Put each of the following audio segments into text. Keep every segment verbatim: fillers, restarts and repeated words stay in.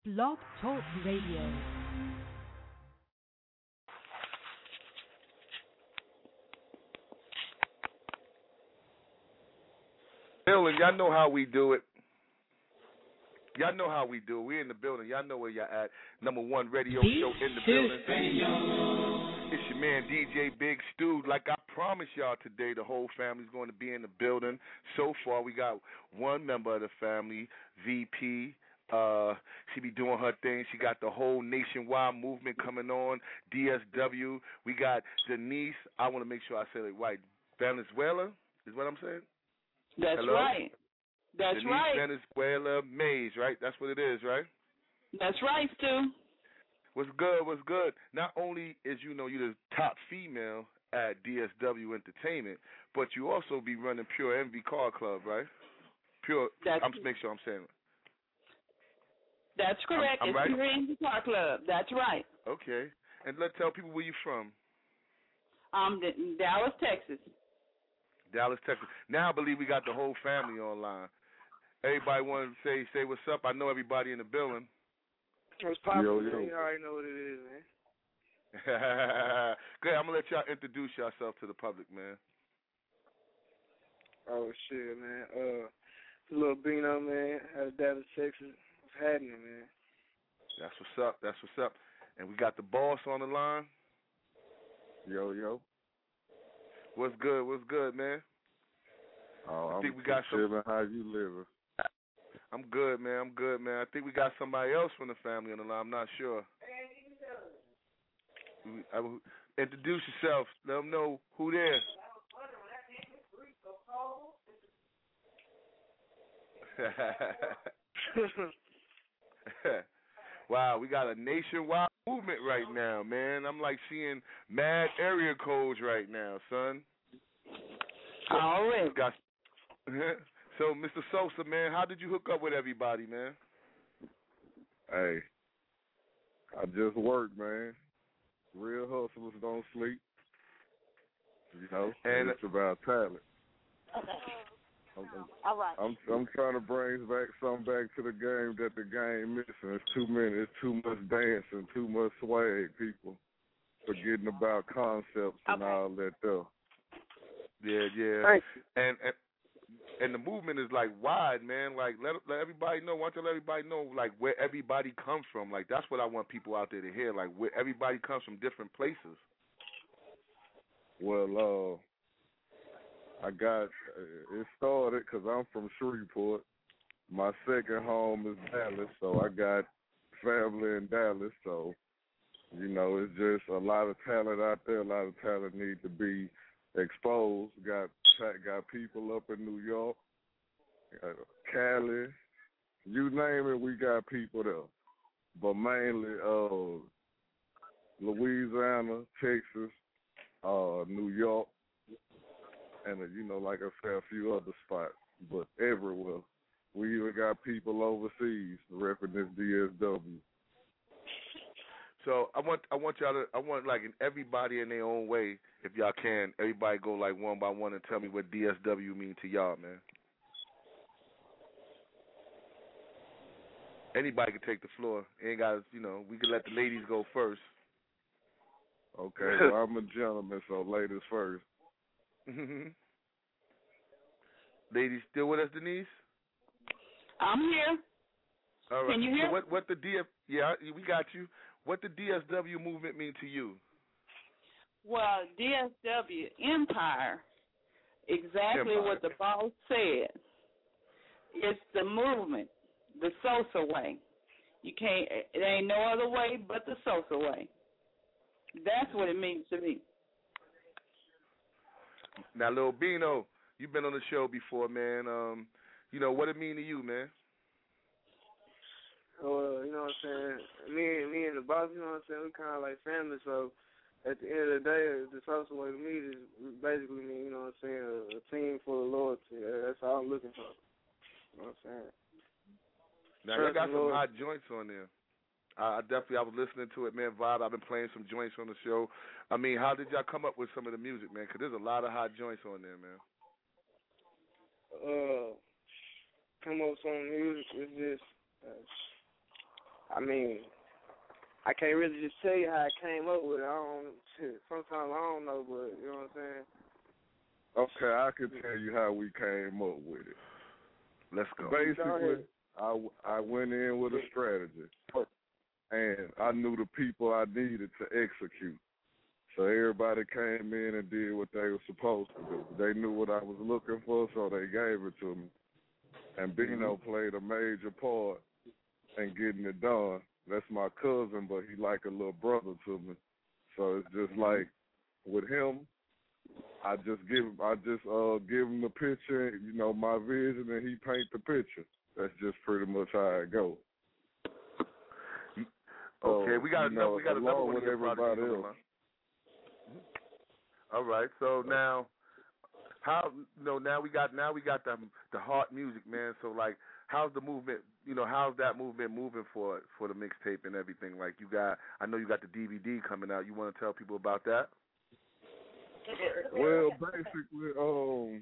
Blog Talk Radio. Building, y'all know how we do it. Y'all know how we do it. We in the building. Y'all know where y'all at. Number one radio show in the building. It's your man D J Big Stu. Like I promised y'all today, the whole family's going to be in the building. So far, we got one member of the family, V P. Uh, she be doing her thing. She got the whole nationwide movement coming on. D S W. We got Denise. I want to make sure I say it right. Venezuela is what I'm saying. That's Hello? right. That's Denise right. Venezuela Mays, right? That's what it is, right? That's right, Stu. What's good? What's good? Not only is you know you're the top female at D S W Entertainment, but you also be running Pure Envy Car Club, right? Pure. That's, I'm make sure I'm saying it. That's correct. I'm, I'm it's right? Pure Envy Car Club. That's right. Okay. And let's tell people where you from. Um, in Dallas, Texas. Dallas, Texas. Now I believe we got the whole family online. Everybody want to say say what's up. I know everybody in the building. What's poppin', yo, man? yo. You already know what it is, man. Good. I'm gonna let y'all introduce yourself to the public, man. Oh shit, man. Uh, Little Bino, man, out of Dallas, Texas. What's happening, man? That's what's up. That's what's up. And we got the boss on the line. Yo, yo. What's good? What's good, man? Oh, I I'm think we got some. chilling. How you living? I'm good, man. I'm good, man. I think we got somebody else from the family on the line. I'm not sure. I, I, introduce yourself. Let them know who there. Wow, we got a nationwide movement right now, man. I'm like seeing mad area codes right now, son. So, Already. got, so, Mister Sosa, man, how did you hook up with everybody, man? Hey, I just work, man. Real hustlers don't sleep. You know, And it's about talent. I'm, All right. I'm I'm trying to bring back something back to the game that the game missing. It's too many. It's too much dancing, too much swag. People forgetting about concepts and Okay. all that stuff. Yeah, yeah. Thank you. And, and and the movement is like wide, man. Like let let everybody know. Want to let everybody know like where everybody comes from. Like that's what I want people out there to hear. Like where everybody comes from different places. Well, uh, I got uh, it started because I'm from Shreveport. My second home is Dallas, so I got family in Dallas. So you know, it's just a lot of talent out there. A lot of talent need to be exposed. Got got people up in New York, uh, Cali, you name it, we got people there. But mainly uh, Louisiana, Texas, uh, New York, and uh, you know, like I said, a few other spots. But everywhere, we even got people overseas repping this D S W. So I want I want y'all to I want like in everybody in their own way, if y'all can, everybody go like one by one and tell me what D S W mean to y'all, man. Anybody can take the floor. Ain't got you know, we can let the ladies go first. Okay, well I'm a gentleman, so ladies first. Ladies still with us, Denise? I'm here. All right. Can you hear? So what what the D F yeah, we got you. What the D S W movement mean to you? Well, D S W Empire, exactly Empire. what the boss said. It's the movement, the Sosa way. You can't. It ain't no other way but the Sosa way. That's what it means to me. Now, Lil Bino, you've been on the show before, man. Um, you know what it mean to you, man? Well, you know what I'm saying? Me and me and the boss, you know what I'm saying? We kind of like family. So at the end of the day, the social way to me is basically mean, you know what I'm saying, a, a team full of loyalty. That's all I'm looking for. You know what I'm saying? Now you got some hot joints on there. I, I definitely I was listening to it, man. Vibe. I've been playing some joints on the show. I mean, how did y'all come up with some of the music, man? Because there's a lot of hot joints on there, man. Uh, come up with some music is just. Uh, I mean, I can't really just tell you how I came up with it. I don't. Shit, sometimes I don't know, but you know what I'm saying. Okay, I can tell you how we came up with it. Let's go. Basically, I, I went in with a strategy, and I knew the people I needed to execute. So everybody came in and did what they were supposed to do. They knew what I was looking for, so they gave it to me. And Bino mm-hmm. played a major part in getting it done. That's my cousin, but he like a little brother to me. So it's just like with him, I just give I just uh give him the picture, you know, my vision, and he paint the picture. That's just pretty much how it goes. Okay, so, we got you know, another, we got another one with here, everybody else. All right, so now how you know now we got now we got the the hard music, man. So like, how's the movement? You know, how's that movement moving for for the mixtape and everything? Like, you got, I know you got the D V D coming out. You want to tell people about that? Well, basically, um,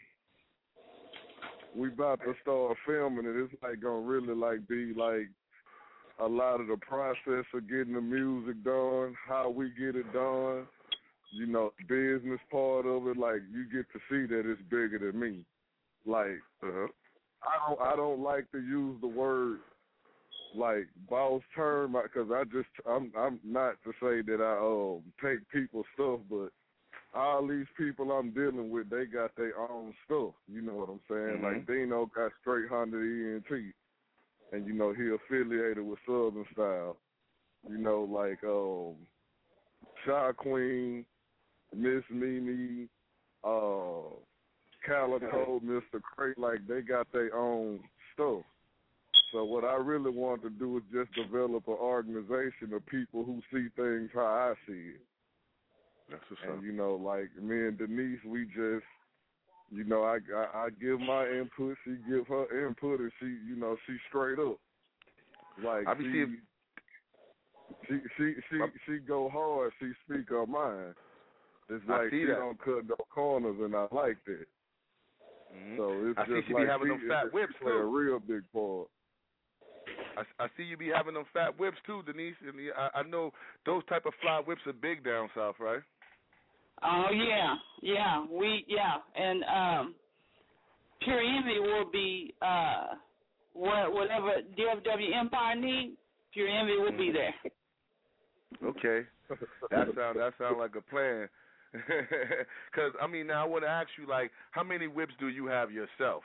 we about to start filming it. It's like gonna really like be like a lot of the process of getting the music done, how we get it done. You know, business part of it. Like, you get to see that it's bigger than me. Like, uh-huh. I don't I don't like to use the word like boss term, because I just I'm I'm not to say that I um take people's stuff, but all these people I'm dealing with, they got their own stuff. You know what I'm saying? Mm-hmm. Like, Dino got straight Honda E N T, and you know he affiliated with Southern Style. You know, like um Shy Queen, Miss Mimi, uh. Calico, Mister Crate, like they got their own stuff. So what I really want to do is just develop an organization of people who see things how I see it. That's what's and up. You know, like me and Denise, we just, you know, I, I I give my input, she give her input, and she, you know, she straight up. Like I be she, seeing... she, she, she, she go hard. She speak her mind. It's like she that. don't cut no corners, and I like that. Mm-hmm. So it's I just see you like be having she, them fat whips play too. a real big part. I, I see you be having them fat whips too, Denise. And I, I know those type of fly whips are big down south, right? Oh yeah, yeah, we yeah, and um, Pure Envy will be uh, what whatever D F W Empire needs. Pure Envy will be there. Okay, that sound that sound like a plan. Because, I mean, now I want to ask you, like, how many whips do you have yourself?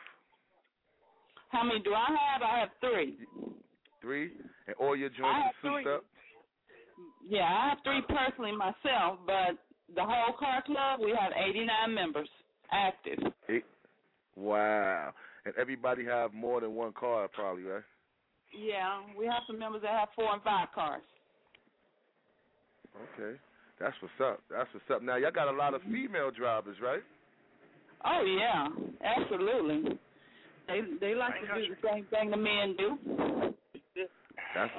How many do I have? I have three. Three? And all your joints are souped up? Yeah, I have three personally myself, but the whole car club, we have eighty-nine members active. Eight. Wow. And everybody have more than one car probably, right? Yeah, we have some members that have four and five cars. Okay. That's what's up. That's what's up. Now, y'all got a lot of female drivers, right? Oh, yeah. Absolutely. They they like to do the same thing the men do. That's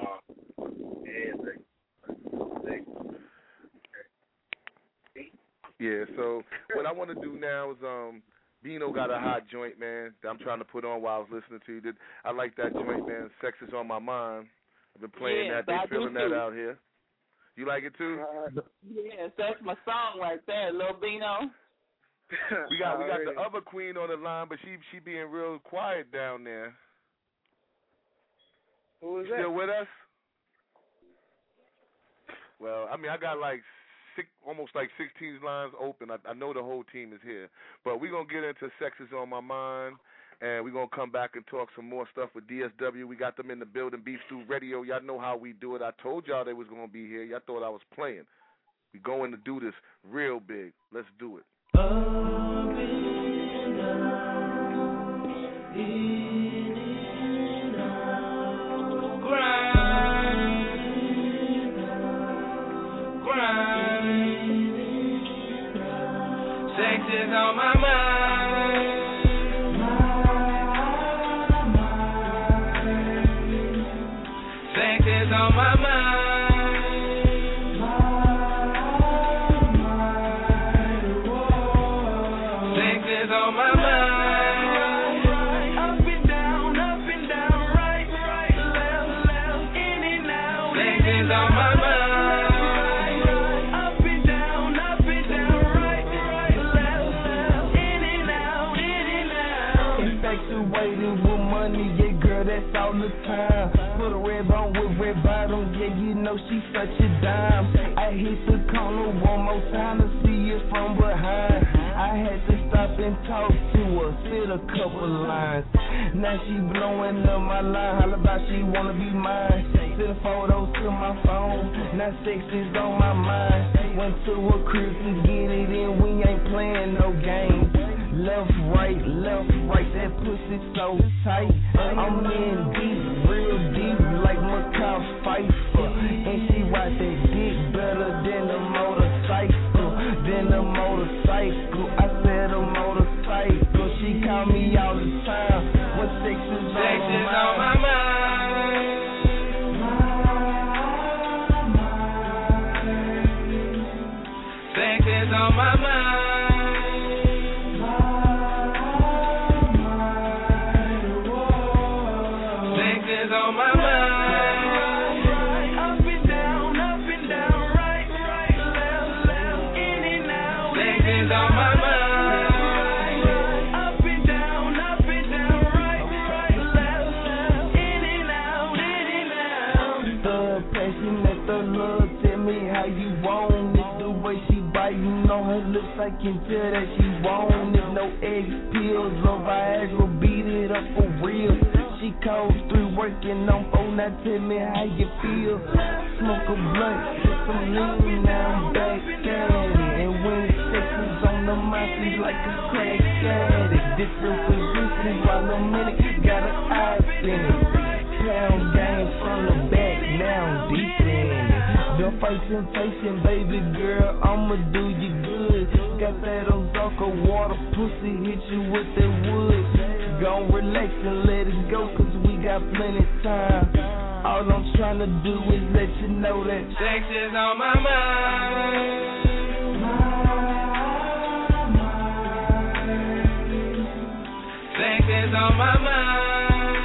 Yeah, so what I want to do now is, um, Bino got a hot joint, man, that I'm trying to put on while I was listening to you. I like that joint, man. Sex is on my mind. I've been playing yes, that. They I feeling do that too. out here. You like it too? Uh, yes, that's my song right there, Lil Bino. we got we got the other queen on the line, but she she being real quiet down there. Who is you that? Still with us? Well, I mean, I got like six, almost like sixteen lines open. I, I know the whole team is here, but we're gonna get into Sex is on My Mind, and we're gonna come back and talk some more stuff with D S W. We got them in the building, Beef Stew Radio. Y'all know how we do it. I told y'all they was gonna be here. Y'all thought I was playing. We going to do this real big. Let's do it. Up and down, in and out, grinding out, grinding out. Sex is on my mind, my mind. Sex is on my mind. Up and down, up and down, right, right, left, left, in and out. Sex is on my mind. Up and down, up and down, right, right, left, left, in and out, in and out. Infatuated with money, yeah, girl, that's all the time. Put a red bone with red bottom, yeah, you know she such a dime. I hit the corner one more time to see it from behind. I had to stop and talk to her, spit a couple lines. Now she blowing up my line, holla about she wanna be mine. Send photos to my phone, now sex is on my mind. Went to her crib to get it in, we ain't playing no games. Left, right, left, right, that pussy so tight. I'm in deep, real deep, like Macaw Pfeiffer. And she ride that dick better than a motorcycle, than a motorcycle. I said a motorcycle, she call me all the time. When sex is on Sex is my on my mind. Sex is on my mind. Sex is on my mind. Up and down, up and down, right, right, left, left, in and out. Sex is on my mind. Up and down, up and down, right, right, left, left, in and out, in and out. The passion that the love, tell me how you want it. The way she biting on her lips, I can tell that she want it. No egg pills, no Viagra, beat it up for real. She calls through working on phone, now tell me how you feel. Smoke a blunt, put some lean, now I'm back at it. And when sex is on the mind, she's like a crack addict. Different positions while I'm in it, got an eye in it. Pound game from the back, now I'm deep in it. The first temptation, baby girl, I'ma do you good. Got that Ozarka water, pussy hit you with that wood. Gon' relax and let it go, cause we got plenty time. All I'm tryna do is let you know that sex is on my mind. Sex is on my mind.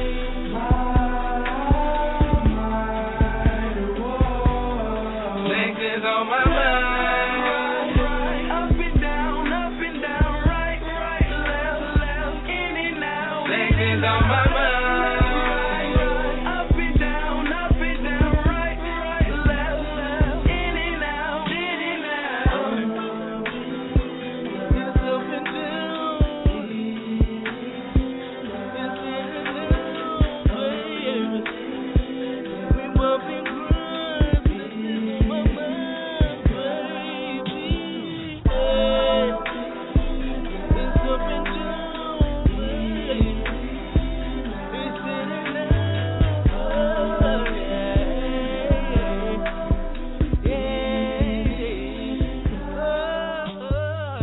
Sex is on my mind. Up and down, up and down, right, right, left, left, in and out. Sex is on my mind. Up and down, up and down, right, right, left, left, in and out, in and out. It's up and down. It's in and out, baby. We bump and grind. It's my mind, baby. Hey. It's up and down, baby. It's in and out, oh, yeah. Yeah. Oh,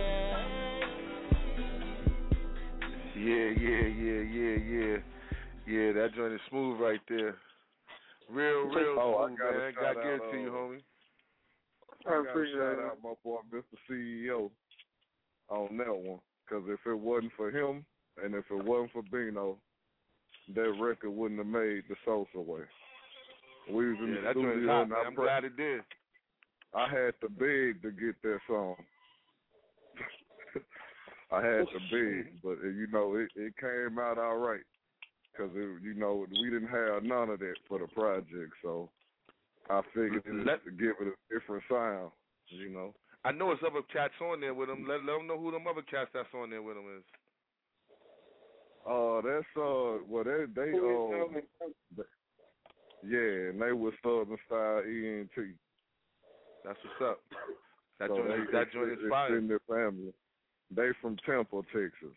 yeah. Yeah, yeah, yeah, yeah, yeah. Yeah, that joint is smooth right there. Real, real Oh, I smooth, gotta man. shout Gotta give it out, to you, uh, homie. I I gotta appreciate shout it. out my boy Mister C E O on that one, because if it wasn't for him and if it wasn't for Bino, that record wouldn't have made the Sosa way. We was in Yeah, the that joint is studio hot, and man. I, I'm pre- glad it did. I had to beg to get that song. I had to beg, but uh, you know it, it came out all right, because you know we didn't have none of that for the project, so I figured Let- to give it a different sound, you know. I know it's other cats on there with him. Let, let them know who them other cats that's on there with him is. Uh, that's uh, well they they uh, yeah, and they was Southern Style E N T. That's what's up. That So joint, they, that joint is it's fire. in their family. They from Temple, Texas.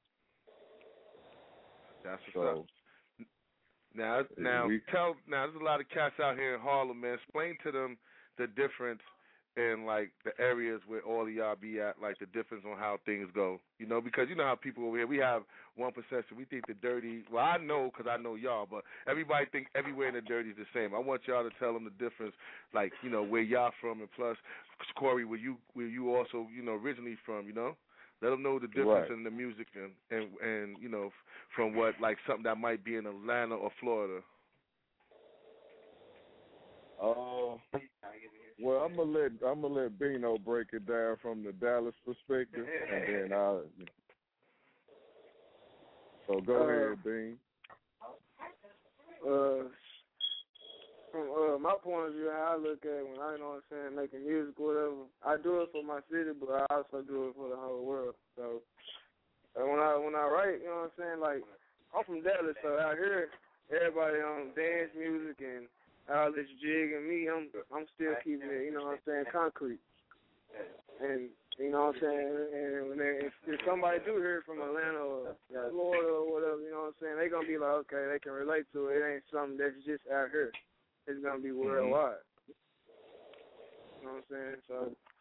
That's what's So up. Now, now, we- tell now. There's a lot of cats out here in Harlem, man. Explain to them the difference in like the areas where all of y'all be at, like the difference on how things go. You know, because you know how people over here, we have one perception. We think the dirty. Well, I know because I know y'all, but everybody think everywhere in the dirty is the same. I want y'all to tell them the difference, like you know where y'all from, and plus, Corey, where you where you also you know originally from. You know, let them know the difference Right. in the music and and and you know from what like something that might be in Atlanta or Florida. Uh, well, I'm gonna let I'm gonna let Bino break it down from the Dallas perspective, and then I. So go uh, ahead, Bean. Uh, from uh, my point of view, how I look at it when I, you know what I'm saying, making music or whatever, I do it for my city, but I also do it for the whole world. So uh, when I when I write, you know what I'm saying, like I'm from Dallas, so out here everybody on um, dance music and all this jig, and me, I'm I'm still keeping it, you know what I'm saying, concrete. And you know what I'm saying, and when they, if, if somebody do hear it from Atlanta or Florida or whatever, you know what I'm saying, they gonna be like, okay, they can relate to it. It ain't something that's just out here. It's gonna be worldwide. You know what I'm saying? So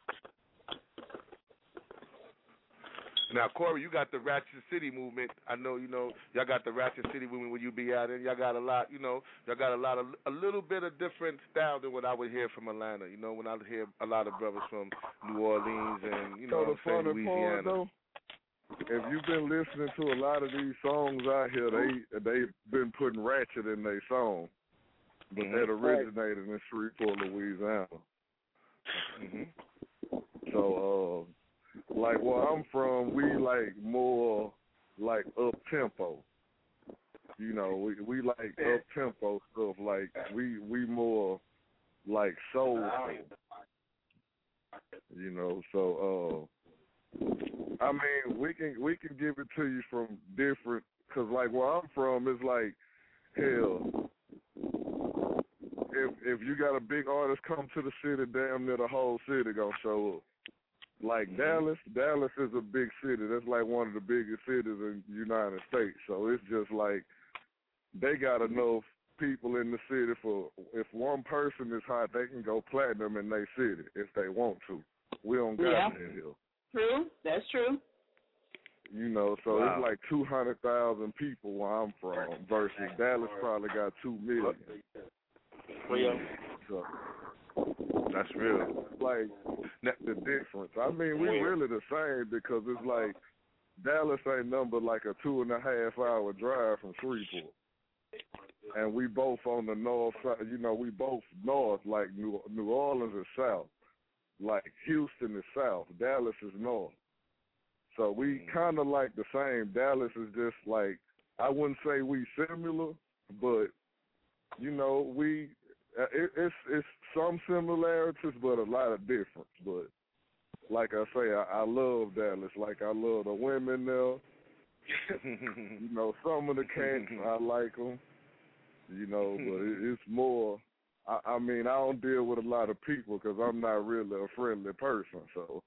now, Corey, you got the Ratchet City movement. I know, you know, y'all got the Ratchet City movement where you be at, and y'all got a lot, you know, y'all got a lot of, a little bit of different style than what I would hear from Atlanta. You know, when I hear a lot of brothers from New Orleans and, you know, So the what I'm saying, funny part, Louisiana. though, if you've been listening to a lot of these songs out here, they they've been putting ratchet in their song, but Mm-hmm. that originated in Shreveport, Louisiana. Mm-hmm. So, uh. Like where I'm from, we like more like up tempo. You know, we we like up tempo stuff. Like we we more like soulful. You know, so uh, I mean, we can we can give it to you from different. Cause like where I'm from is like hell. If if you got a big artist come to the city, damn near the whole city gonna show up. Like mm-hmm. Dallas, Dallas is a big city. That's like one of the biggest cities in the United States. So it's just like they got enough people in the city for if one person is hot, they can go platinum in their city if they want to. We don't got yeah. that here. True, that's true. You know, so wow. it's like two hundred thousand people where I'm from versus Dallas probably got two million. Real. So, that's real. Like the difference. I mean, we really the same because it's like Dallas ain't number like a two and a half hour drive from Shreveport, and we both on the north side. You know, we both north. Like New New Orleans is south. Like Houston is south. Dallas is north. So we kind of like the same. Dallas is just like I wouldn't say we similar, but you know we. Uh, it, it's it's some similarities, but a lot of difference. But like I say, I, I love Dallas. Like I love the women there. You know, some of the cats I like them. You know, but it, it's more. I, I mean, I don't deal with a lot of people because I'm not really a friendly person. So,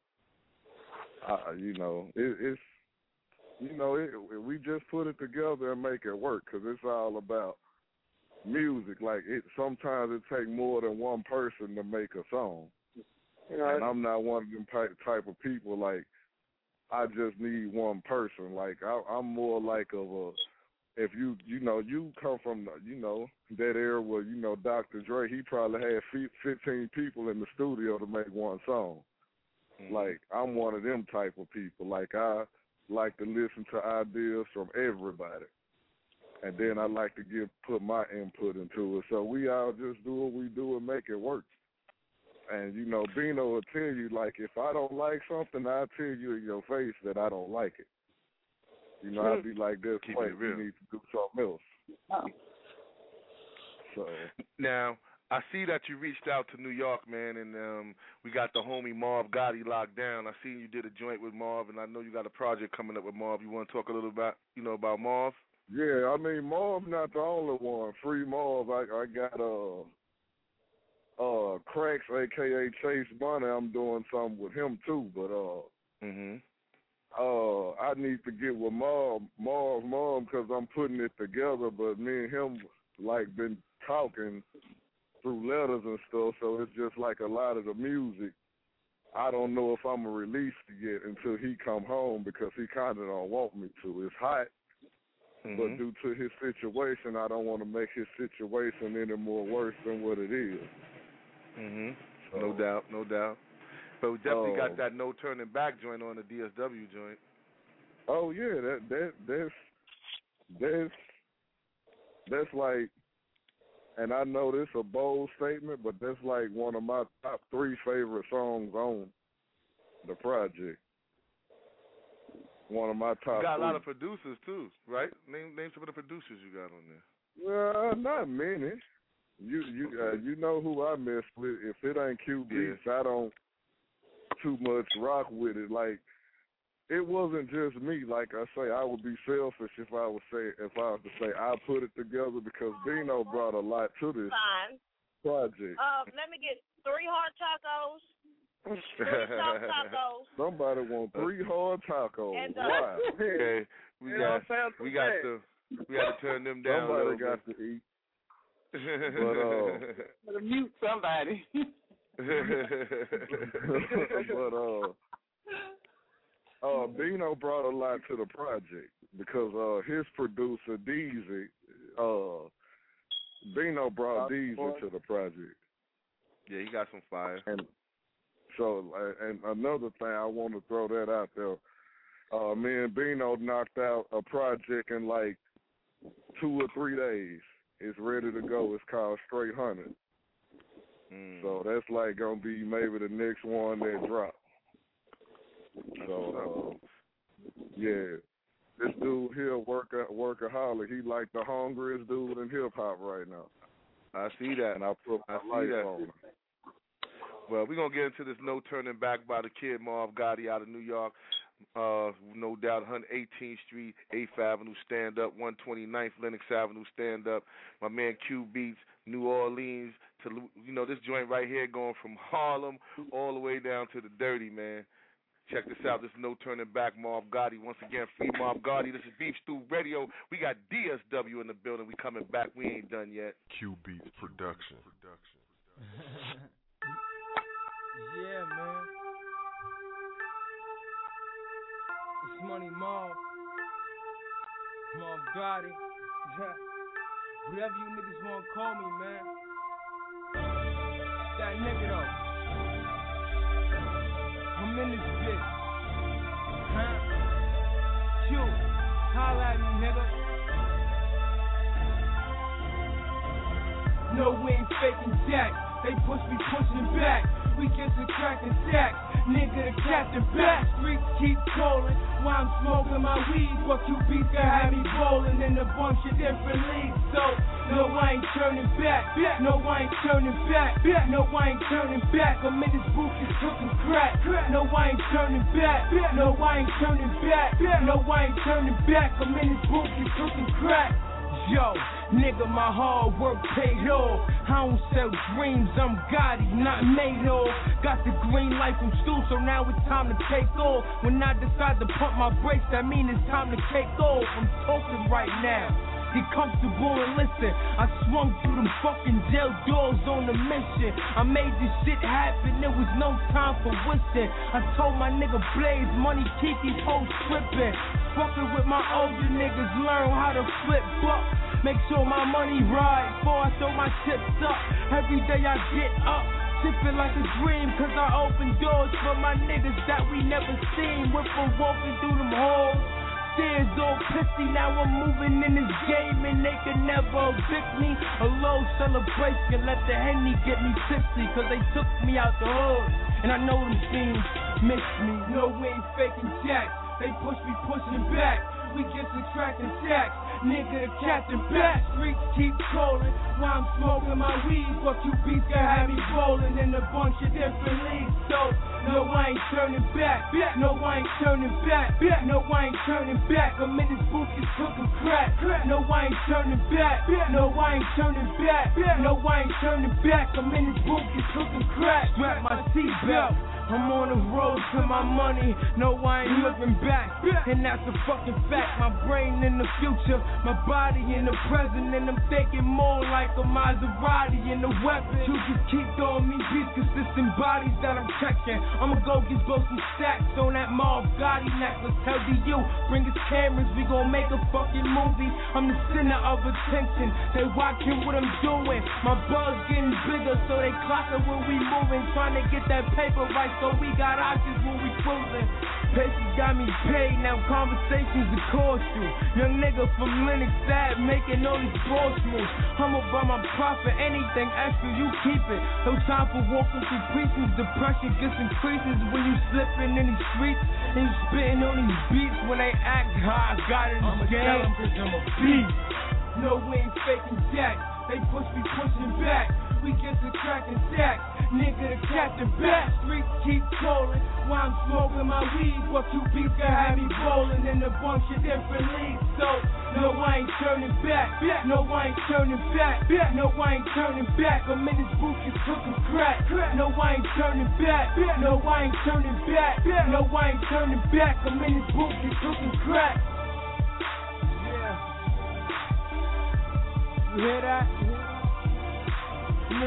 I, you know, it, it's you know, it, we just put it together and make it work because it's all about music. Like it sometimes it takes more than one person to make a song. You know, and I'm not one of them type type of people like I just need one person. Like I, I'm more like of a if you you know you come from you know that era where you know Doctor Dre, he probably had fifteen people in the studio to make one song. Mm-hmm. Like I'm one of them type of people. Like I like to listen to ideas from everybody. And then I like to give put my input into it. So we all just do what we do and make it work. And, you know, Bino will tell you, like, if I don't like something, I'll tell you in your face that I don't like it. You know, I'll be like, this way, you need to do something else. Oh. So now, I see that you reached out to New York, man, and um, we got the homie Marv Gotti locked down. I seen you did a joint with Marv, and I know you got a project coming up with Marv. You want to talk a little about, you know, about Marv? Yeah, I mean, Marv not the only one. Free Marv, I, I got uh, uh, Cracks, a k a. Chase Bunny. I'm doing something with him, too. But uh, mm-hmm. uh, I need to get with Marv, Marv, Marv, because I'm putting it together. But me and him, like, been talking through letters and stuff, so it's just like a lot of the music. I don't know if I'm going to release it yet until he come home because he kind of don't want me to. It's hot. Mm-hmm. But due to his situation, I don't want to make his situation any more worse than what it is. Mm-hmm. So, no doubt, no doubt. But we definitely uh, got that no turning back joint on the D S W joint. Oh yeah, that that that's that's that's like and I know this a bold statement, but that's like one of my top three favorite songs on the project. One of my top. You got three. a lot of producers too, right? Name name some of the producers you got on there. Well, not many. You you uh, you know who I mess with. If it ain't Q Beats, yeah. I don't too much rock with it. Like, it wasn't just me. Like I say, I would be selfish if I would say if I was to say I put it together, because Bino brought a lot to this Fine. project. Uh, let me get three hard tacos. Three soft tacos. Somebody want three hard tacos. And, uh, wow. Okay, we You got know, we got to we got to turn them down. Somebody got bit. to eat. But uh, Gotta mute somebody. but uh, uh, Bino brought a lot to the project because uh, his producer Deezy, uh, Bino brought Deezy to the project. Yeah, he got some fire. And so, uh, and another thing, I want to throw that out there. Uh, me and Bino knocked out a project in like two or three days. It's ready to go. It's called Straight Hunted. Mm. So that's like gonna be maybe the next one that drop. So uh, yeah, this dude here worker workaholic. He like the hungriest dude in hip hop right now. I see that, and I put my I see life that. on him. Well, we're gonna get into this No Turning Back by the Kid Marv Gotti out of New York. Uh, no doubt, one eighteenth Street, eighth Avenue, stand up, one twenty-ninth Lenox Avenue, stand up. My man Q Beats, New Orleans to, you know, this joint right here going from Harlem all the way down to the dirty, man. Check this out. This is No Turning Back, Marv Gotti. Once again, free Marv Gotti. This is Beef Stew Radio. We got D S W in the building. We coming back. We ain't done yet. Q Beats Production. Yeah, man. It's Money Marv. Marv Gotti. Whatever you niggas want to call me, man. That nigga, though. I'm in this bitch. Huh? Q. Holla at me, nigga. No, we ain't faking jack. They push me pushing back. We get to cracking stacks. Nigga, the captain back. Streets keep calling while I'm smoking my weed. But Q B's can have me bowling in a bunch of different leagues. So, no, I ain't turning back. No, I ain't turning back. No, I ain't turning back. I'm in this booth just cooking crack. No, I ain't turning back. No, I ain't turning back. No, I ain't turning back. I'm in this booth just cooking crack. Yo, nigga, my hard work paid off. I don't sell dreams, I'm Gotti, not made off. Got the green light from school, so now it's time to take off. When I decide to pump my brakes, that mean it's time to take off. I'm talking right now. Get comfortable and listen. I swung through them fucking jail doors on a mission. I made this shit happen, there was no time for wishing. I told my nigga Blaze, money keep these hoes tripping. Fucking with my older niggas, learn how to flip buck. Make sure my money ride before I throw my chips up. Every day I get up, sipping like a dream, cause I open doors for my niggas that we never seen. We're for walking through them halls. Stairs all pissy, now I'm moving in this game and they can never evict me. A low celebration, let the Henny get me tipsy, cause they took me out the hood. And I know them fiends miss me. No, we ain't faking jack. They push me pushing back. We get subtracting stacks. Nigga, the captain back. Streets keep calling while I'm smoking my weed. But Q B's can have me bowling in a bunch of different leagues. So, no, I ain't turning back. No, I ain't turning back. No, I ain't turning back. I'm in this booth just cooking crack. No, I ain't turning back. No, I ain't turning back. No, I ain't turning back. I'm in this booth just cooking crack. Strap my seatbelt. I'm on the road to my money. No, I ain't looking back. And that's a fucking fact. My brain in the future, my body in the present. And I'm thinking more like a Maserati in the weapon. You just keep throwing me beats, consistent bodies that I'm checking. I'ma go get blow some stacks on that Marv Gotti necklace. Tell D U, bring his cameras, we gon' make a fucking movie. I'm the center of attention. They watching what I'm doing. My buzz getting bigger, so they clocking when we moving. Trying to get that paper right so we got options when we cruising. Patience got me paid, now conversations that cost you. Young nigga from Lennox Ave making all these boss moves. Humble by my profit, anything extra you keep it. No time for walking through precincts, depression gets increases when you slipping in these streets. And you spitting on these beats when they act high, I got it in the game. I'ma tell 'em 'cause I'm a beast. No, we ain't faking jack. They push me pushing back. We get to cracking stacks. Nigga, the captain back. Streets keep calling while I'm smoking my weed. But you beats can have me rolling in a bunch of different leagues. So, no, I ain't turning back. No, I ain't turning back. No, I ain't turning back. I'm in this booth just cooking crack. No, I ain't turning back. No, I ain't turning back. No, I ain't turning back. I'm in this booth just cooking crack. Yeah. You hear that? Me.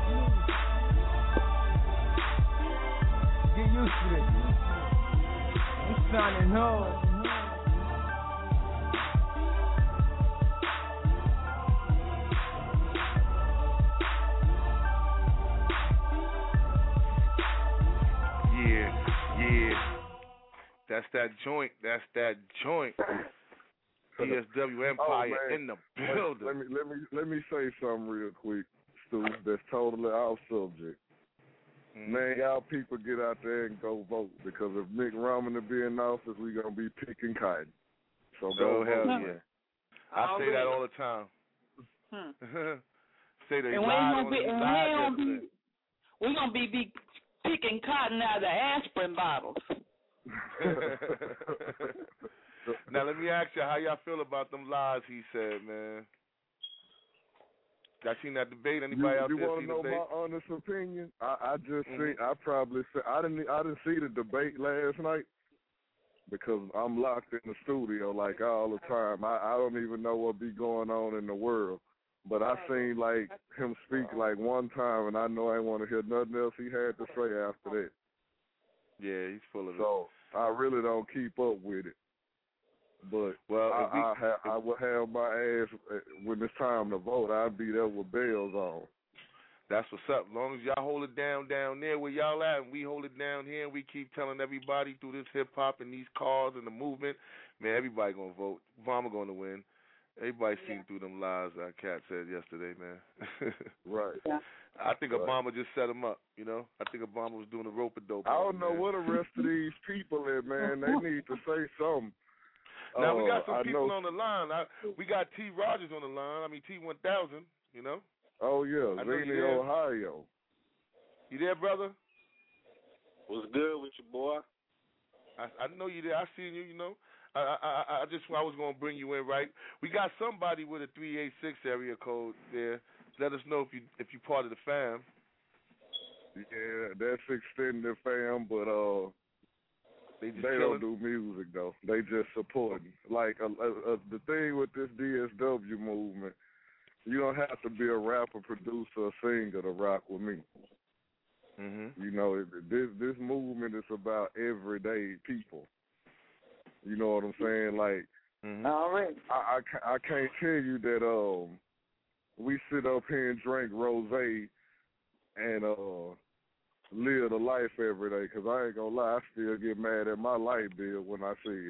Get used to this. I'm signing home. Yeah, yeah. That's that joint. That's that joint. P S W Empire oh, in the building. Let me let me let me say something real quick, Stu. That's totally off subject. Mm-hmm. Man, y'all people get out there and go vote, because if Mick Romney be in office, we gonna be picking cotton. So go oh, hell vote. Yeah. I say that all the time. Hmm. Say they and we lied gonna on be, the and lied we gonna yesterday. be, we gonna be, be picking cotton out of the aspirin bottles. Now let me ask you, how y'all feel about them lies he said, man? Y'all seen that debate? Anybody you, out you there wanna see know the debate? my honest opinion? I, I just mm-hmm. see. I probably say I didn't. I didn't see the debate last night because I'm locked in the studio like all the time. I, I don't even know what be going on in the world. But I seen like him speak like one time, and I know I ain't want to hear nothing else he had to say after that. Yeah, he's full of it. So I really don't keep up with it. But well, I, we, I, ha- I would have my ass when it's time to vote. I'd be there with bells on. That's what's up. As long as y'all hold it down down there where y'all at, and we hold it down here, and we keep telling everybody through this hip hop and these cars and the movement, man, everybody gonna vote. Obama gonna win. Everybody yeah. seen through them lies that Cat said yesterday, man. Right. Yeah. I think right. Obama just set him up, you know. I think Obama was doing a rope a dope. I don't know man. where the rest of these people is, man. They need to say something. Now, uh, we got some I people know. on the line. I, we got T. Rogers on the line. I mean, T one thousand, you know. Oh, yeah, Zany, Ohio. You there, brother? What's good with you, boy? I, I know you there. I seen you, you know. I, I, I just I was going to bring you in, right? We got somebody with a three eight six area code there. Let us know if you if you part of the fam. Yeah, that's extended fam, but uh, they, just they don't do music though. They just supporting. Like uh, uh, uh, the thing with this D S W movement, you don't have to be a rapper, producer, or singer to rock with me. Mm-hmm. You know, this this movement is about everyday people. You know what I'm saying? Like, mm-hmm. all right. I, I, I can't tell you that um we sit up here and drink rosé and uh live the life every day. Cause I ain't gonna lie, I still get mad at my light bill when I see it.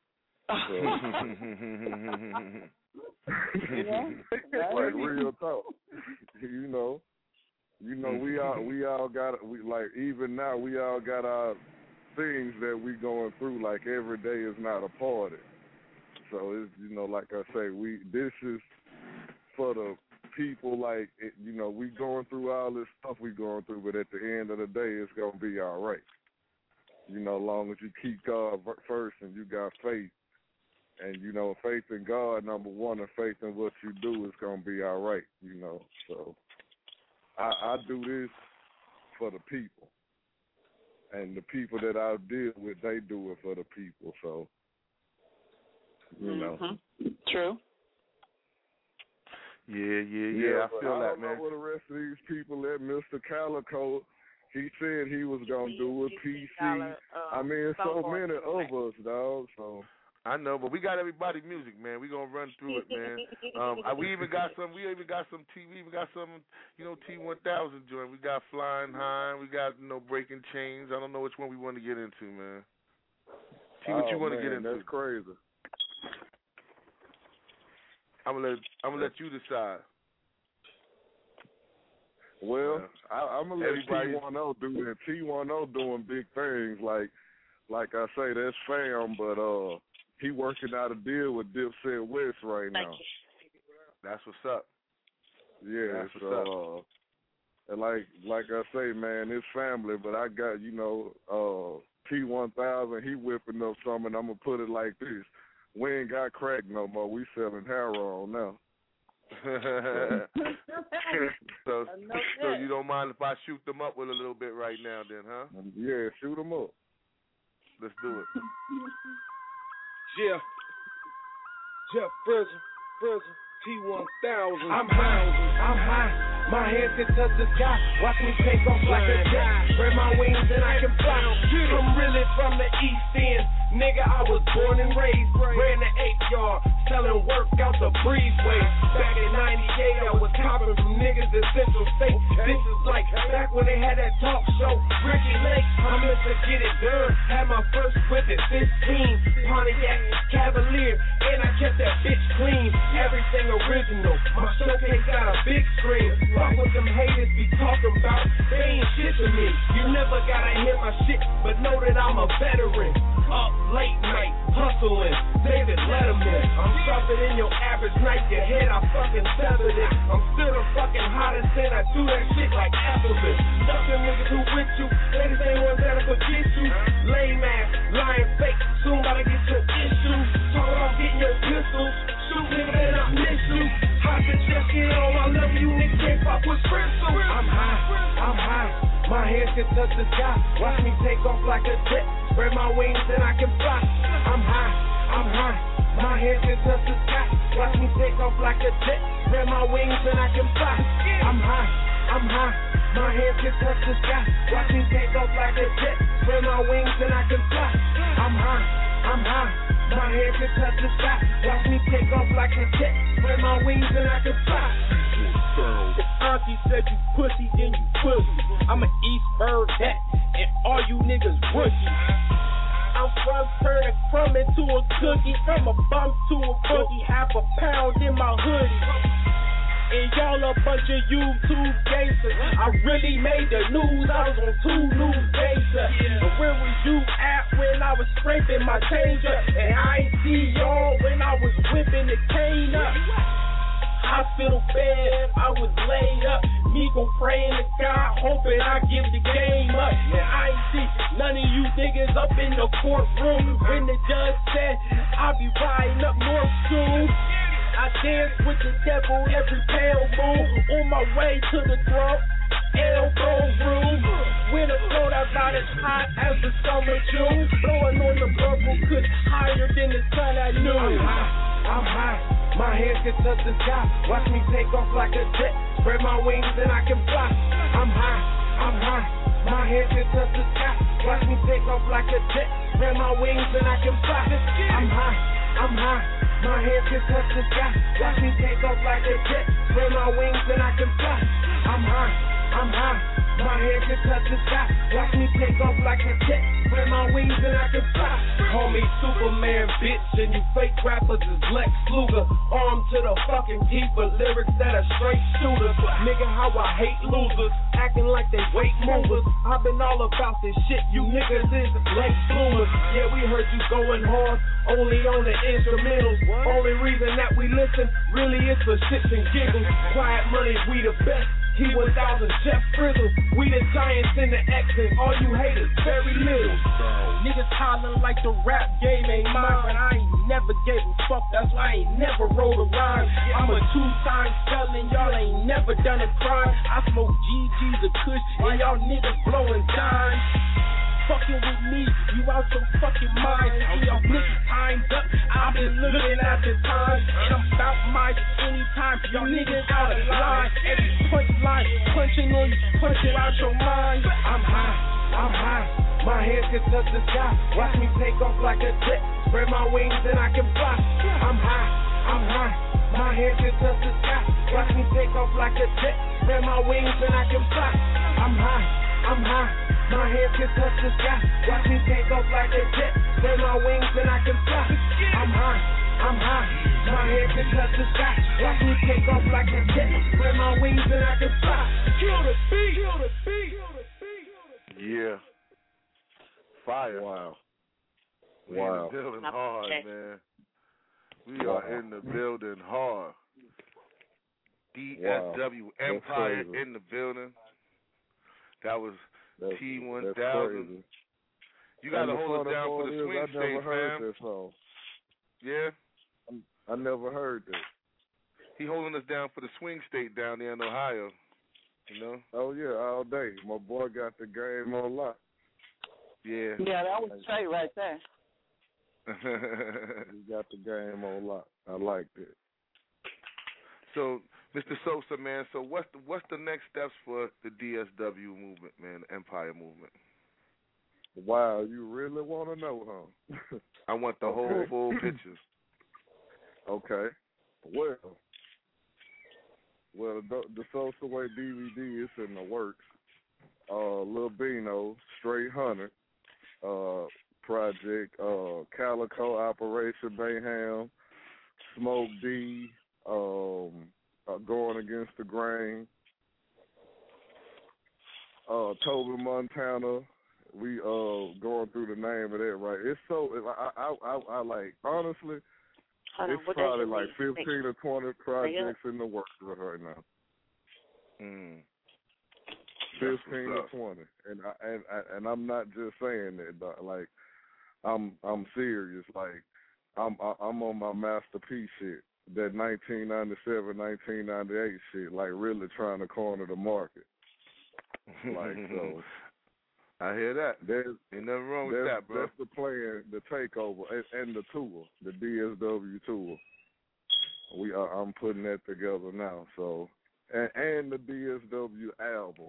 So, yeah. like real talk. You know, you know we all we all got we like even now we all got our things that we going through. Like every day is not a party. So it's, you know, like I say, we this is for the people. Like it, you know, we going through all this stuff we going through, but at the end of the day, it's gonna be all right. You know, as long as you keep God first and you got faith, and you know, faith in God number one, and faith in what you do is gonna be all right. You know, so I, I do this for the people. And the people that I deal with, they do it for the people. So, you know. Mm-hmm. True. Yeah, yeah, yeah. yeah I feel I that, don't man. know where the rest of these people at. Mister Calico, he said he was going to do it. P C. Dollar, uh, I mean, so so many of us, dog. So I know, but we got everybody music, man. We gonna run through it, man. Um, I, we even got some. We even got some T. We even got some, you know, T one thousand joint. We got Flying High. We got, you know, Breaking Chains. I don't know which one we want to get into, man. T, what oh, you want to man, get into? That's crazy. I'm gonna let I'm gonna let you decide. Well, yeah. I, I'm gonna let T one oh do that. T one oh doing big things, like like I say, that's fam, but uh, he working out a deal with Dipset West right now. That's what's up. Yeah, that's so what's up. Uh, and like like I say, man, it's family, but I got you know uh, T one thousand. He whipping up something. I'm gonna put it like this. We ain't got crack no more. We selling heroin now. so, so you don't mind if I shoot them up with a little bit right now, then, huh? Yeah, shoot them up. Let's do it. Jeff, Jeff Frizzle, Frizzle, T one thousand. I'm high, I'm high. My hands can touch the sky. Watch me take off like a jet. Spread my wings and I can fly. I'm really from the East End. Nigga, I was born and raised. Ran the eight yard, selling work out the breezeway. Back in ninety-eight, I was copping from niggas in Central State. This is like back when they had that talk show. Ricky Lake, I meant to get it done. Had my first whip at fifteen. Pontiac Cavalier, and I kept that bitch clean. Everything original. My showcase got a big screen. Fuck what them haters be talking about. They ain't shit to me. You never gotta hear my shit, but know that I'm a veteran. Up late night, hustling, David Letterman. I'm sharper than your average night. Your head, I fucking severed it. I'm still the fucking hottest, and I do that shit like Appleton. Stuff them niggas who with you, they the same ones that'll forget you. Lame ass, lying fake, soon gotta get your issue. Talk about getting your pistols, shoot nigga, then I miss you. Hot bitch, just get on, I love you, nigga, can't fuck with crystal. I'm high, I'm high. My hands can touch the sky. Watch me take off like a jet. Spread my wings and I can fly. I'm high, I'm high. My hands can touch the sky. Watch me take off like a jet. Spread my wings and I can fly. I'm high, I'm high. My hands can touch the sky. Watch me take off like a jet. Spread my wings and I can fly. I'm high, I'm high. My hands can touch the sky. Watch me take off like a jet. Spread my wings and I can fly. If Auntie said you pussy, then you pussy. I'm an East Bird hat, and all you niggas rookies. I'm from turning crumb into a cookie, from a bum to a boogie, half a pound in my hoodie. And y'all a bunch of YouTube gangsters. I really made the news, I was on two news gangsters. But where was you at when I was scraping my change up? And I ain't see y'all when I was whipping the cane up. Hospital bed, I was laid up. Me go praying to God, hoping I give the game up. And I ain't see none of you niggas up in the courtroom when the judge said I'll be riding up North School. I dance with the devil every pale moon. On my way to the throne, elbow room. Winter flow that's not as hot as the summer June. Blowing on the bubble, could higher than the sun at noon. I'm high, I'm high. My hands can touch the sky. Watch me take off like a jet. Spread my wings and I can fly. I'm high, I'm high. My hands can touch the sky. Watch me take off like a jet. Spread my wings and I can fly. I'm high, I'm high. My hands can touch the sky. Watch me take off like a jet. Spread my wings and I can fly. I'm high, I'm high. My hands can touch the sky. Watch me take off like a jet. Spread my wings and I can fly. Call me Superman, bitch, and you fake rappers is Lex Luger. Armed to the fucking teeth with lyrics that are straight shooters. Nigga, how I hate losers, acting like they weight movers. I've been all about this shit, you niggas is late bloomers. Yeah, we heard you going hard, only on the instrumentals. Only reason that we listen really is for shits and giggles. Quiet money, we the best. T one thousand, Jeff Frizzle, we the giants in the X-Men, all you haters, very little. Niggas hollering like the rap game ain't mine, but I ain't never gave a fuck, that's why I ain't never wrote a rhyme. I'm a two-time felon, y'all ain't never done a crime. I smoke G G's a kush, and y'all niggas blowing dimes. Fucking with me, you out your fucking mind. And y'all niggas time's up, I've been looking at the time. And I'm about mine anytime, y'all niggas out of line. Every punchline, punching on you, punch it out your mind. I'm high, I'm high. My hands can touch the sky. Watch me take off like a jet. Spread my wings and I can fly. I'm high, I'm high. My hands can touch the sky. Watch me take off like a jet. Spread my wings and I can fly. I'm high, I'm high. My hands can touch the sky. Watch me take off like a jet. Spread my wings and I can fly. I'm high, I'm high. My hands can touch the sky. Watch me take off like a jet. Spread my wings and I can fly. Kill the beat, kill the beat. Yeah. Fire. Wow. We Wow. in the building hard, man. We Wow. are in the building hard. D S W Wow. Empire That's in the building. That was That's, T one that's thousand. crazy. You got to And the hold it funny down for part the is, swing I never state, heard fam. that song. Yeah? I never heard that. He holding us down for the swing state down there in Ohio. You know? Oh, yeah, all day. My boy got the game on lock. Yeah. Yeah, that was straight right there. He got the game on lock. I liked it. So, Mister Sosa, man, so what's the, what's the next steps for the D S W movement, man, the Empire movement? Wow, you really want to know, huh? I want the Okay. whole full picture. Okay. Well, well, the, the Sosa Way D V D is in the works. Uh, Lil Bino, Straight Hunter, uh, Project, uh, Calico, Operation Mayhem, Smoke D, um, uh, Going Against the Grain, uh, Toby Montana. We uh going through the name of that, right? It's so I I I, I like honestly. Hold on, It's what probably does it like mean? fifteen or twenty projects in the works right now. Mm. Fifteen or twenty, and I, and and I'm not just saying that. Dog. Like, I'm I'm serious. Like, I'm I'm on my masterpiece shit. That nineteen ninety-seven, nineteen ninety-eight shit. Like, really trying to corner the market. Like, so. I hear that. There's, Ain't nothing wrong with that's, that, bro. That's the plan, the takeover, and, and the tour, the D S W tour. We are. I'm putting that together now. So, and, and the D S W album.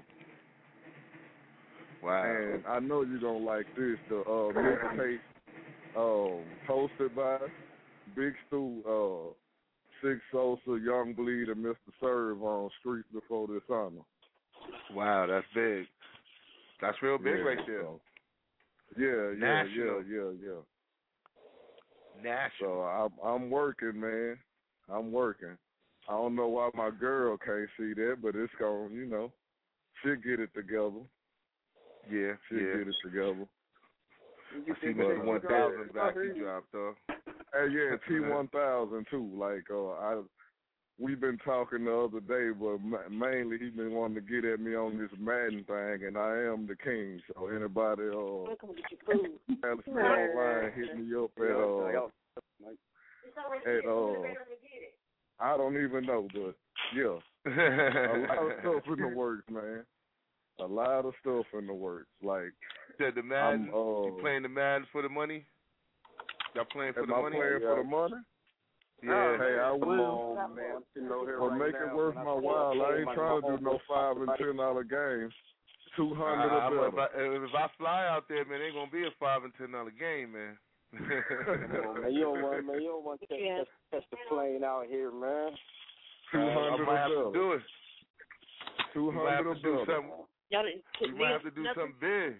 Wow. And I know you're gonna like this. The uh, mixtape, um, hosted by Big Stu, uh, Six Sosa, Young Bleed, and Mister Serve on Streets Before Dishonor. Wow, that's big. That's real big Yeah, right there. so, yeah, yeah, National. yeah, yeah, yeah. National. So I'm I'm working, man. I'm working. I don't know why my girl can't see that, but it's gonna, you know, she'll get it together. Yeah, She'll yeah. get it together. I see Mister one thousand back he dropped, though. Hey, yeah, T one thousand too. Like, uh, I we've been talking the other day, but ma- mainly he's been wanting to get at me on this Madden thing, and I am the king. So anybody uh, Alice online, hit me up at uh, at uh, I don't even know, but yeah, a lot of stuff in the works, man. A lot of stuff in the works. Like, said the Madden. I'm, uh, you playing the Madden for the money? Y'all playing for am the I money? playing for the money? Yeah. Hey, I will. Well, make it worth my while. I ain't trying to do no five and ten dollar games. Two hundred uh, or if, I, if I fly out there, man, it ain't gonna be a five and ten dollar game, man. Come on, man, you don't want, man, you don't want to catch, catch, catch the plane out here, man. Two hundred uh, I might have to or do it. Two We might have hundred to do or something. Y'all didn't We might have to do something big.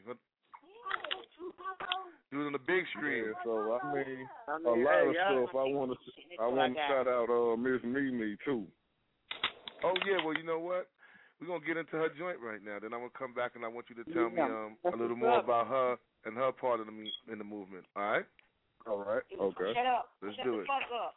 Do it on the big screen. Yeah, so I mean, I a mean, lot hey, of y'all- stuff. I want to. I want to shout out uh, Miss Mimi too. Oh yeah, well you know what? We're gonna get into her joint right now. Then I'm gonna come back and I want you to tell me um a little more about her and her part of the me- in the movement. All right? All right. Okay. Shut up. Let's Shut do the it. fuck up.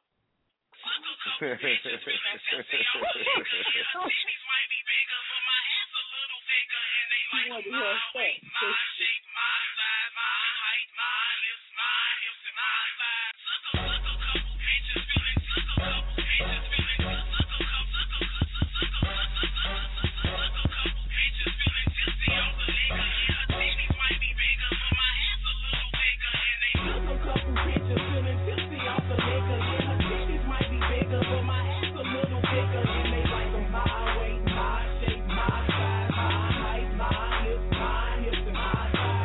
My shape, my size, my height, my hips, my hips, and my thighs.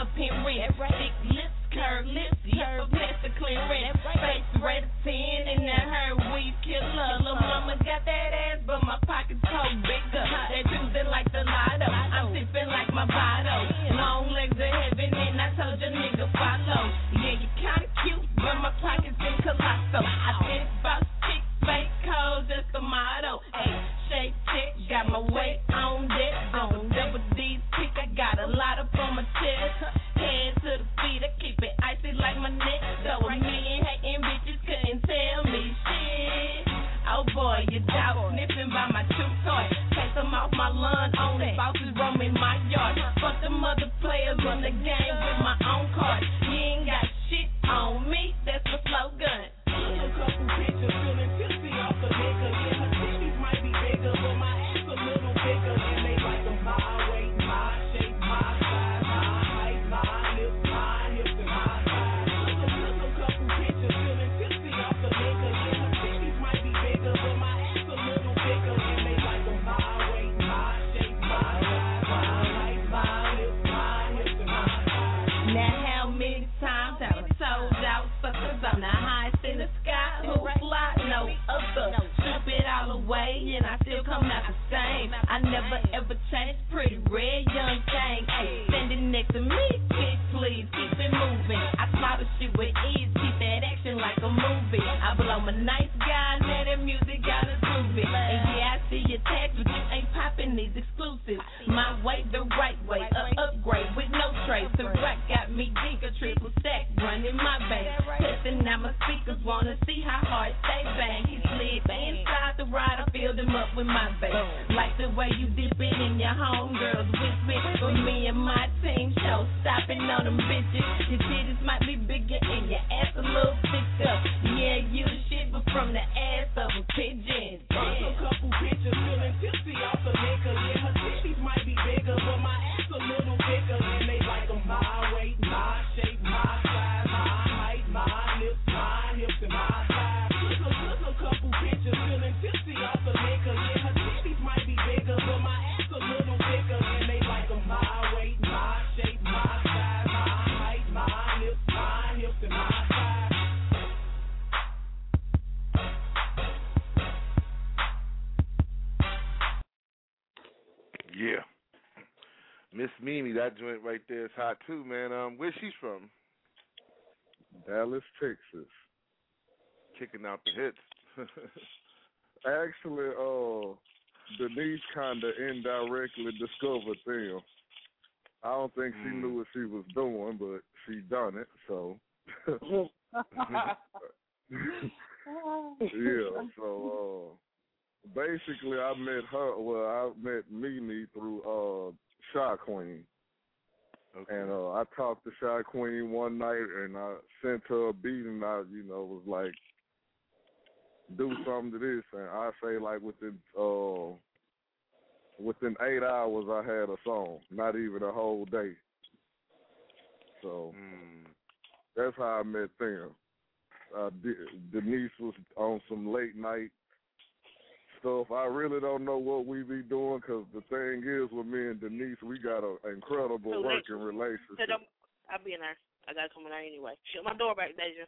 appearance. Thick lips, curved lips, yeah, past the clearance. Face red ten and that her weed killer. Lil' mama got that ass, but my pockets cold bigger. They choosing like the lotto. I'm sipping like my bottle. Long legs of heaven, and I told your nigga follow. Yeah, you kinda cute, but my pockets in colossal. I think about six fake codes, just the motto. Hey, shake chick, got my weight on that zone. Double D's pick, I got a lot up on my chest. Head to the feet, I keep it icy like my neck. So a million hating bitches couldn't tell me shit. Oh boy, you doubt sniffing by my chew toy. Chase them off my lawn, on the bosses roaming my yard. Fuck them other players in the game with my own card. You ain't got shit on me, that's the slogan. A couple pictures feeling tipsy off the liquor. Yeah, her titties might be bigger, but my ass a little bigger. And they like them my weight, my shape, my size, my height, my lips, my hips, and my thighs. A couple pictures feeling tipsy off the liquor. Yeah, her titties might be bigger, but my ass a little bigger. And they like them my weight, my shape, my size, my height, my lips, my hips, and my thighs. Now how many times have I told y'all suckers I'm the highest in the sky? Who fly? No other. Stupid all the way, and I still come out the same. I never ever change. Pretty red young thing. Hey, standing next to me, bitch, please keep it moving. I slaughter shit with ease, keep that action like a movie. I blow my nice guy, now that music got us moving. And yeah, I see your tags, but you ain't popping these exclusives. My way, the right way, a upgrade with no trace. The rock got me dig a triple stack, running my bank. Testing out my speakers, wanna see how hard they bang. He slid inside the ride, I filled him up with my bass. Like the way you dip it in your homegirls with me. For me and my team, show stopping on them bitches. Your titties might be bigger and your ass a little thicker. Yeah, you the shit, but from the ass of a pigeon. A couple bitches feeling tipsy off the liquor. Yeah, her titties might be bigger, but my ass a little bigger. And they like them my weight, my shape, my size, my height, my lips, my hips, and my thighs. A couple bitches feeling tipsy off the liquor. Yeah, her titties might be bigger, but my ass a little bigger. And they like them my weight, my shape, my size, my height, my lips, my hips, and my thighs. Yeah. Miss Mimi, that joint right there is hot too, man. Um, where she's from? Dallas, Texas. Kicking out the hits. Actually, uh, Denise kind of indirectly discovered them. I don't think she mm. knew what she was doing, but she done it, so. Yeah, so uh, basically I met her, well, I met Mimi through uh, Shy Queen. Okay. And uh, I talked to Shy Queen one night, and I sent her a beat, and I, you know, was like, do something to this, and I say like within uh, within eight hours I had a song, not even a whole day. So mm. that's how I met them. Uh, De- Denise was on some late night stuff. I really don't know what we be doing, because the thing is with me and Denise, we got an incredible so working relationship. I'll be in there. I got to come in there anyway. Shut my door back, Deja.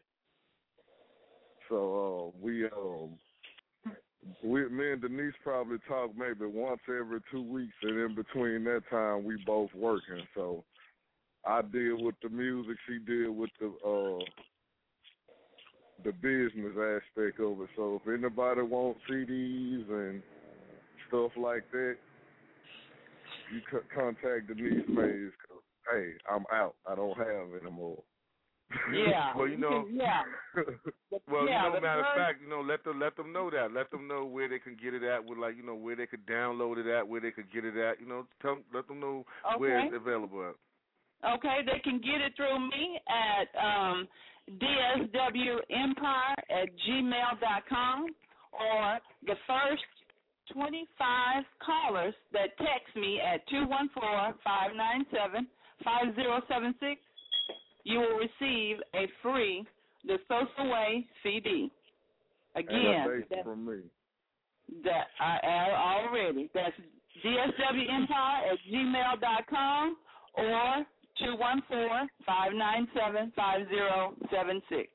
So uh, we, um, we, me and Denise probably talk maybe once every two weeks, and in between that time, we both working. So I deal with the music, she deal with the uh, the business aspect of it. So if anybody wants C Ds and stuff like that, you c- contact Denise Mays. Cause, hey, I'm out. I don't have any more. Yeah. Well, you know. Yeah. Well, yeah, you know, matter of first... fact, you know, let them let them know that. Let them know where they can get it at. With like, you know, where they could download it at, where they could get it at. You know, tell let them know okay. where it's available at. Okay, they can get it through me at um, D S W Empire at gmail dot com, or the first twenty-five callers that text me at two one four, five nine seven, five zero seven six. You will receive a free The Social Way C D. Again, that's from me. That I uh, already. That's D S W Empire at gmail dot com, or two one four, five nine seven, five zero seven six.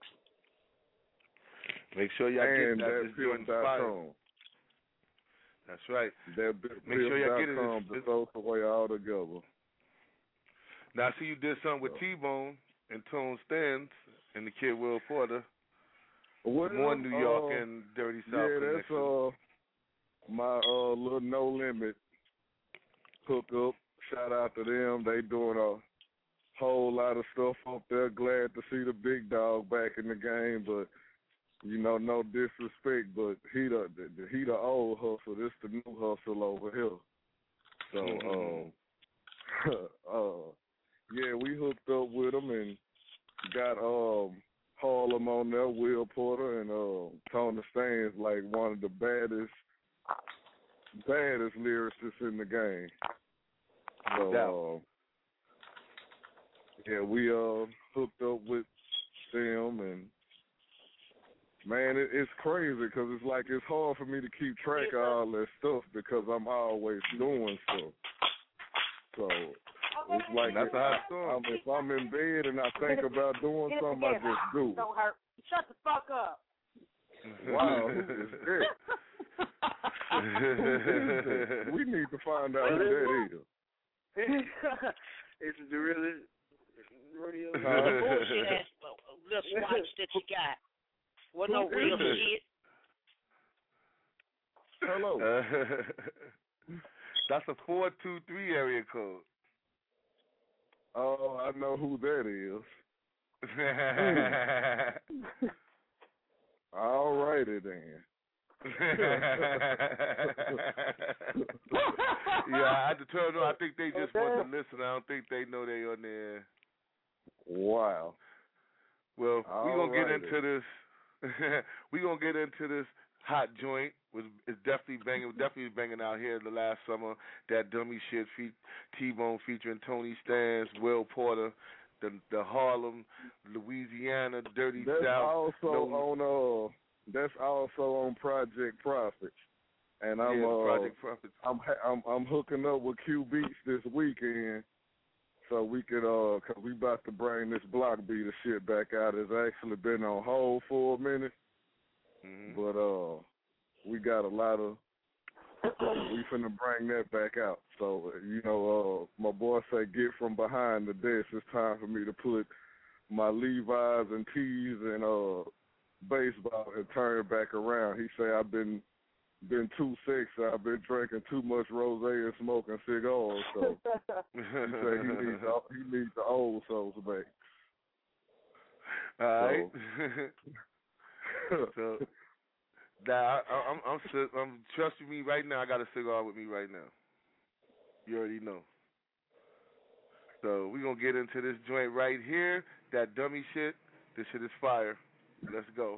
Make sure y'all and get that. that It's doing fire. That's right. That Make sure y'all get it. com, the social way all together. Now I see you did something with T-Bone and Tone Stans and the kid Will Porter. Well, More New York uh, and Dirty South Yeah, connection. that's uh my uh little No Limit hook up. Shout out to them. They doing a whole lot of stuff up there. Glad to see the big dog back in the game, but you know, no disrespect, but he the, the he the old hustle. This the new hustle over here. So, Mm-hmm. um, uh, yeah, we hooked up with him and got um Harlem on there, Will Porter and uh, Tony Stans, like one of the baddest, baddest lyricists in the game. So, uh, yeah, we uh hooked up with them and. Man, it, it's crazy because it's like it's hard for me to keep track of all that stuff because I'm always doing stuff. So it's like That's if, how I, I'm, if I'm in bed and I think about doing something, I just do it. Don't hurt. Shut the fuck up. Wow, who is that? Who is that? We need to find out who that is. It's the realest radio. Huh? Bullshit ass little swatch that you got. What no real shit. Hello. Uh, that's a four two three area code. Oh, I know who that is. All righty then. Yeah, I had to turn on. I think they just want to listen. I don't think they know they on there. Wow. Well, we're going to get Alrighty. into this. We're going to get into this hot joint. Was It's definitely banging definitely banging out here the last summer. That Dummy Shit, fe- T-Bone featuring Tony Stans, Will Porter, the the Harlem, Louisiana, Dirty That's South. also no, on uh that's also on Project Profits. And I'm yeah, uh Project Profits. I'm ha- I'm I'm hooking up with Q Beats this weekend. So we could, uh, cause we about to bring this block beater shit back out. It's actually been on hold for a minute, Mm-hmm. but uh, we got a lot of. We finna bring that back out. So you know, uh, my boy say get from behind the desk. It's time for me to put my Levi's and tees and uh baseball and turn it back around. He say I've been. Been too sexy. I've been drinking too much rosé and smoking cigars. So he said he needs the, he needs the old souls back. All right. So, so that I, I'm I'm I'm trusting me right now. I got a cigar with me right now. You already know. So we're gonna get into this joint right here. That Dummy Shit. This shit is fire. Let's go.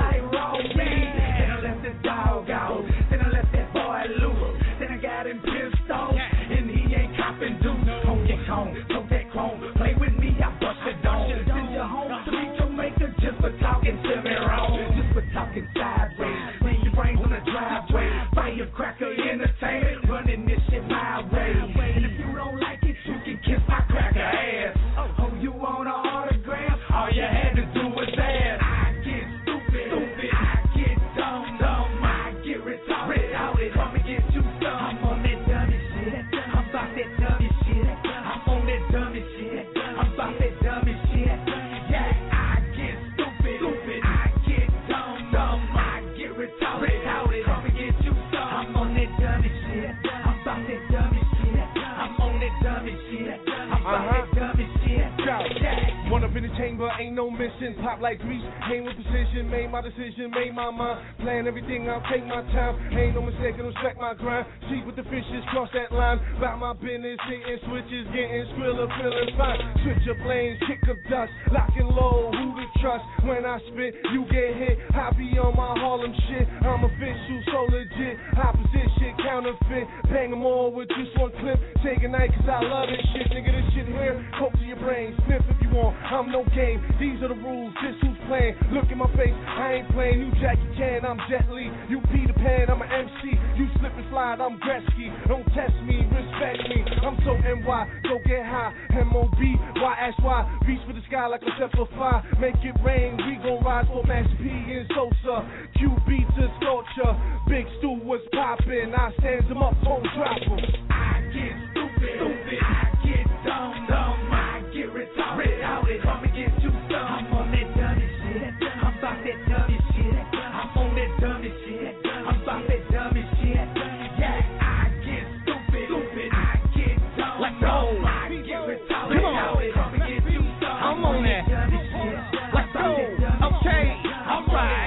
Then I got him pissed. chamber, ain't no mission. Pop like grease, aim with precision. Made my decision, made my mind. Plan everything, I'll take my time. Ain't no mistake, I respect my grind. Sleep with the fishes, cross that line. Bout my business, hitting switches, getting skriller, feeling fine. Switch up lanes, kick up dust, lock and low, who to trust? When I spit, you get hit. I be on my Harlem shit. I'm official, so legit. Opposition, counterfeit. Bang them all with just one clip. Take a night, cause I love this shit. Nigga, this shit here, coke to your brain. Sniff if you want, I'm no game. These are the rules, this who's playing. Look in my face, I ain't playing. You Jackie Chan, I'm Jet Li. You Peter Pan, I'm an M C. You slip and slide, I'm Gretzky. Don't test me, respect me. I'm so N Y, go get high. M O B, Y S Y. Reach for the sky like a Zeppelin. Make it rain, we gon' rise for Master P and Sosa. Q B to sculpture. Big Stu was poppin'. I stands him up, don't drop him. I get stupid, stupid. I get dumb, dumb. I get retarded, retarded. Come and get you some. I'm on that dummy shit. I'm about that dummy shit. I'm on that dummy shit. I'm about that dummy shit. Yeah, I get stupid, stupid. I get dumb, like dumb. I get retarded, retarded. Come and get you some. I'm on that. Let's go. Okay, alright.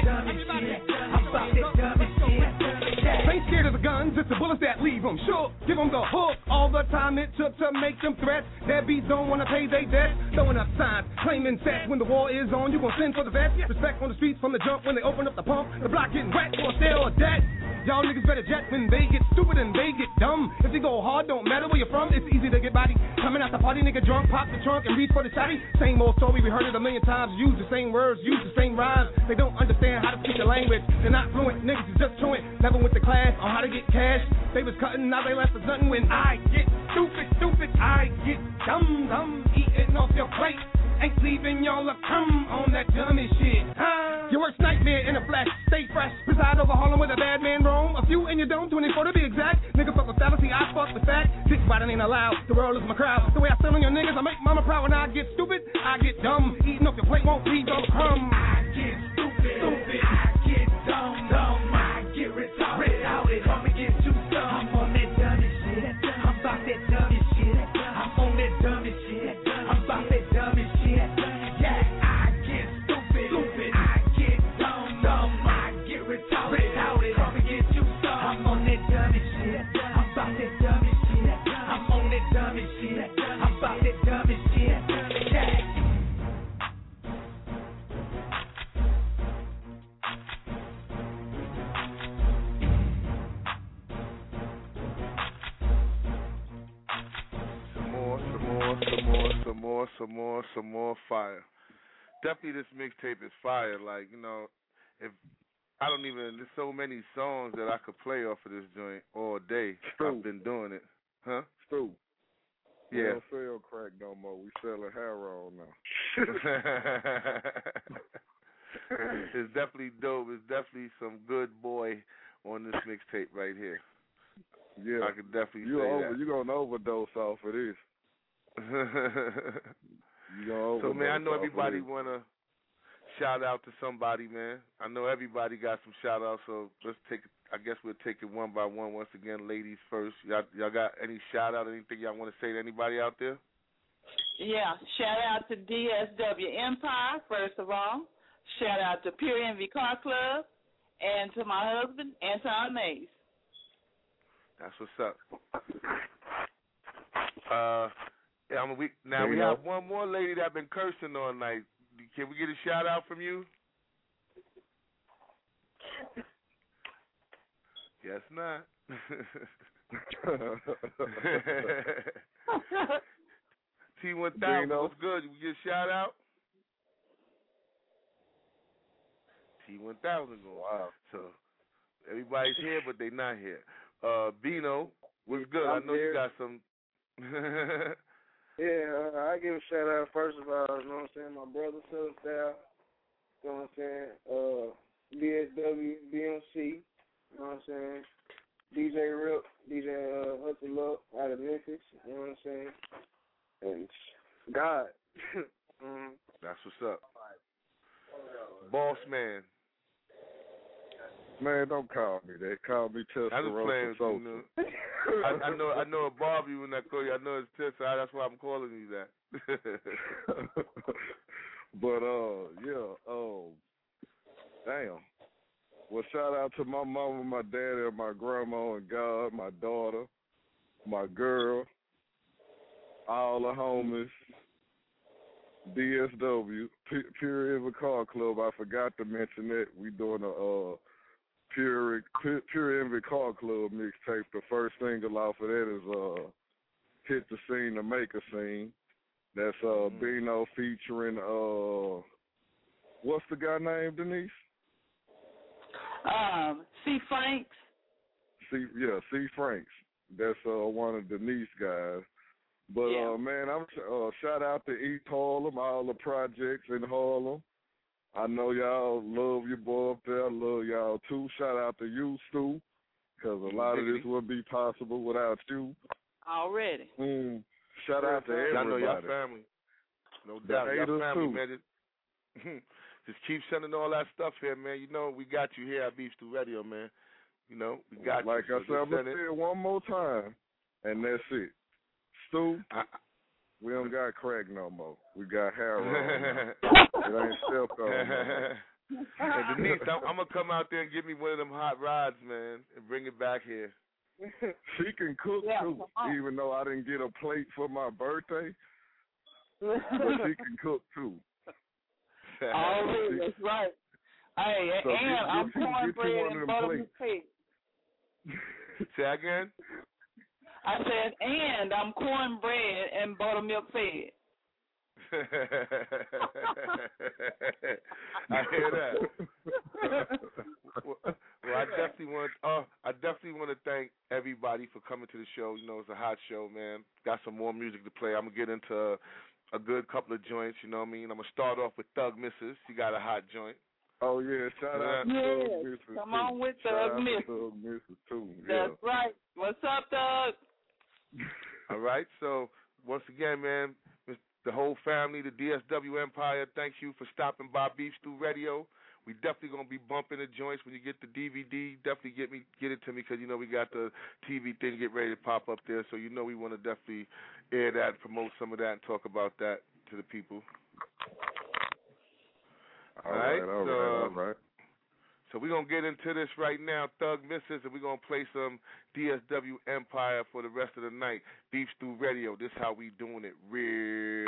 Ain't scared of the guns, it's the bullets that leave them. Sure, give them the hook. All the time it took to make them threats. Deadbeats don't want to pay their debt. Throwing up signs, claiming sets. When the war is on, you gon' send for the vets. Respect on the streets from the jump when they open up the pump. The block getting wet or stale or dead. Y'all niggas better jet when they get stupid and they get dumb. If they go hard, don't matter where you're from. It's easy to get body. Coming out the party, nigga drunk, pop the trunk and reach for the shotty. Same old story, we heard it a million times. Use the same words, use the same rhymes. They don't understand how to speak the language. They're not fluent, niggas is just truant. Never went to class on how to get cash. They was cutting, now they left us nothing. When I get stupid, stupid, I get dumb, dumb. Eating off your plate. Ain't leaving y'all a crumb on that dummy shit. Huh? Your worst nightmare in a flash. Stay fresh. Preside over Harlem with a bad man roam. A few in your dome, twenty-four to be exact. Nigga fuck with fallacy, I fuck with fact. Dick biting ain't allowed. The world is my crowd. The way I sell on your niggas, I make mama proud. When I get stupid, I get dumb. Eating off your plate won't leave no crumb. I get stupid, stupid. I get dumb, dumb. I get retarded, retarded. Come and get you some. I'm on that dummy shit. I'm about that dummy shit. I'm on that dummy shit. I'm about that dummy shit. Yeah, I get stupid, stupid. I get dumb, dumb. I get retarded, retarded. Come and get you some. I'm on that dummy shit. I'm about that dummy shit. I'm on that dummy shit. I'm about that dummy shit. Yeah. Some more, some more, some more, some more, some more, some more fire. Definitely, this mixtape is fire. Like, you know, if I don't even, there's so many songs that I could play off of this joint all day. I've been doing it, huh? Stu. We Yeah. don't sell crack no more. We selling heroin now. It's definitely dope. It's definitely some good boy on this mixtape right here. Yeah, I could definitely you say over, that. you gonna overdose off of this. You gonna So man, I know overdose off of everybody this. wanna shout out to somebody, man. I know everybody got some shout outs, so let's take it. I guess we'll take it one by one. Once again, ladies first. Y'all, y'all got any shout out, anything y'all want to say to anybody out there? Yeah, shout out to D S W Empire, first of all. Shout out to Pure Envy Car Club, and to my husband, Anton Mays. That's what's up. Uh, yeah, I'm a week now. There We you have go. one more lady that been cursing all night. Can we get a shout out from you? Guess not. T one thousand, Dino. what's good? You get a shout out? T one thousand going. Wow. So everybody's here, but they not here. Uh, Bino, what's good? I I'm know here. you got some. Yeah, uh, I give a shout out first of all, you know what I'm saying, my brother, Southern Style, you know what I'm saying, uh, D S W, B M C, you know what I'm saying, D J Rip, D J uh, Hustle Up out of Memphis, you know what I'm saying, and God. mm. That's what's up. Boss man. Man, don't call me that. Call me I was playing Testarossa with you. Know. I, I know I know it bothers you when I call you. I know it's Tessa. That's why I'm calling you that. But uh, yeah, oh, damn. Well, shout out to my mama, my daddy, and my grandma and God, my daughter, my girl, all the homies, D S W, P- Pure Envy Car Club. I forgot to mention that. We doing a uh, Pure Pure, Pure Envy Car Club mixtape. The first single off of that is uh, Hit the Scene to Make a Scene. That's uh, mm-hmm. Bino featuring, uh, what's the guy named, Denise? Um, C. Franks. C, yeah, C. Franks. That's uh, one of Denise guys. But, yeah. uh, man, I'm uh, shout out to East Harlem, all the projects in Harlem. I know y'all love your boy up there. I love y'all, too. Shout out to you, Stu, because a lot of this wouldn't be possible without you. Already. Mm. Shout out to everybody. I know y'all family. No doubt. Y'all family, man. Just keep sending all that stuff here, man. You know, we got you here at Beef Stew Radio, man. You know, we got like you. Like I said, I'm going to say it one more time, and that's it. Stu, I, we don't got crack no more. We got heroin. It ain't stepped on. And Denise, I'm, I'm going to come out there and give me one of them hot rods, man, and bring it back here. She can cook, yeah, too, even though I didn't get a plate for my birthday. But she can cook, too. Oh, that's right. Hey, so and get, I'm cornbread and buttermilk pig. Say again? I said, and I'm cornbread and buttermilk fed. I hear that. well, well, I definitely want. Uh, I definitely want to thank everybody for coming to the show. You know, it's a hot show, man. Got some more music to play. I'm gonna get into a, a good couple of joints. You know what I mean? I'm gonna start off with Thug Missus. She got a hot joint. Oh yeah, shout yeah. out to yes. Thug Missus. Come too. on with Thug Missus. Thug Missus too. Yeah. That's right. What's up, Thug? All right. So once again, man, the whole family, the D S W Empire, thank you for stopping by Beef Stew Radio. We definitely gonna be bumping the joints when you get the D V D. Definitely get me, get it to me, because you know we got the T V thing get ready to pop up there. So you know we want to definitely air that, promote some of that, and talk about that to the people. All right, all right, so, all right. So we're going to get into this right now, Thug Missus, and we're going to play some D S W Empire for the rest of the night. Beef Stew Radio, this how we doing it real.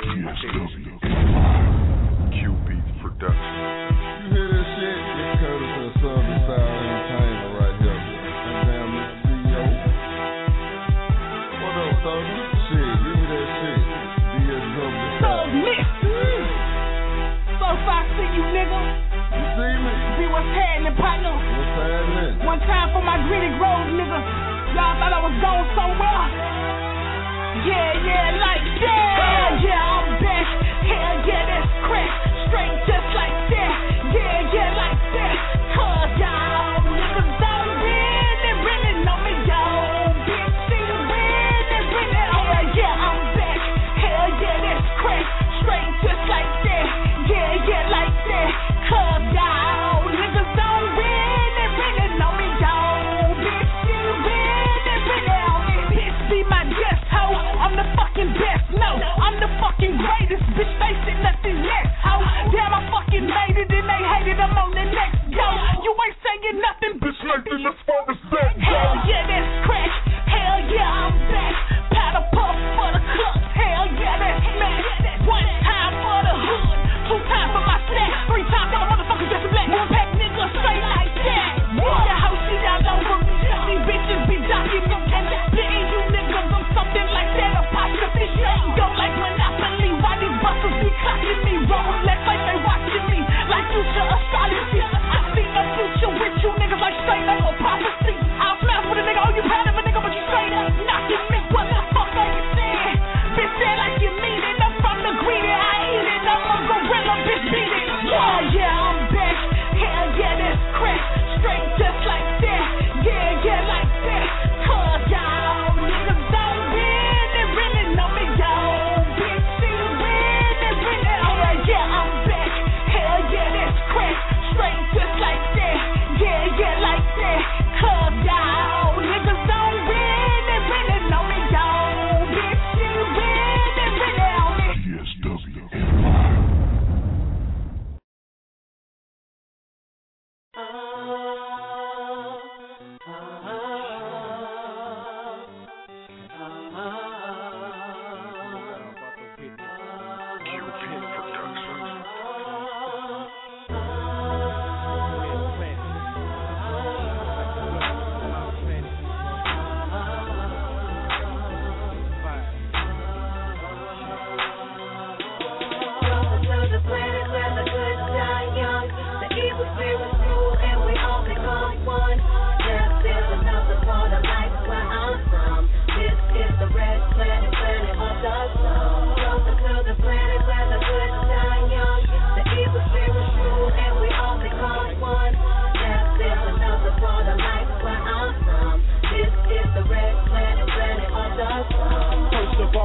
Q Beats Production. You hear this shit? It's courtesy of Southern Style Entertainment right here. And damn, Mister C E O. What up, Thug? Shit, give me that shit. D S W Thug Missus. So far, see you, nigga. You see me? See what's happening, partner? What's happening? One time for my Gritty Grove, nigga. Y'all thought I was going somewhere? Yeah, yeah, like that. Hell yeah, I'm back. Hell yeah, that's crack. Straight just like that. Yeah, yeah, like that. Cause y'all niggas don't really, really know me, y'all. Bitch, see you really, really. Hell yeah, I'm back. Hell yeah, that's crack. Straight just like that. Yeah, yeah, like that. Cause y'all niggas don't really, really know me, y'all. Bitch, you really, really on me. Bitch, be my guest, ho. I'm the fucking best, no. I'm the fucking greatest. Bitch, they sit nothing less, ho. Damn, I fucking made it and they hated. I'm on the next, yo. You ain't saying nothing, bitch, nothing as far as that. Hell yeah, that's crack. Hell yeah, I'm back. Powder puff for the clubs. Hell yeah, that's smash. One time for the hood. Two times for my snack. Three times for my motherfuckers dressed in black. One pack nigga straight like that. The house shit all over me. These bitches be jocking me. And splitting you niggas. I'm something like that. Apostrophe shit. Go like Monopoly. Why these busters be clocking me? Rolex like they watching me. Like future astrology. I see no future with you niggas like straight up a prophecy. I'll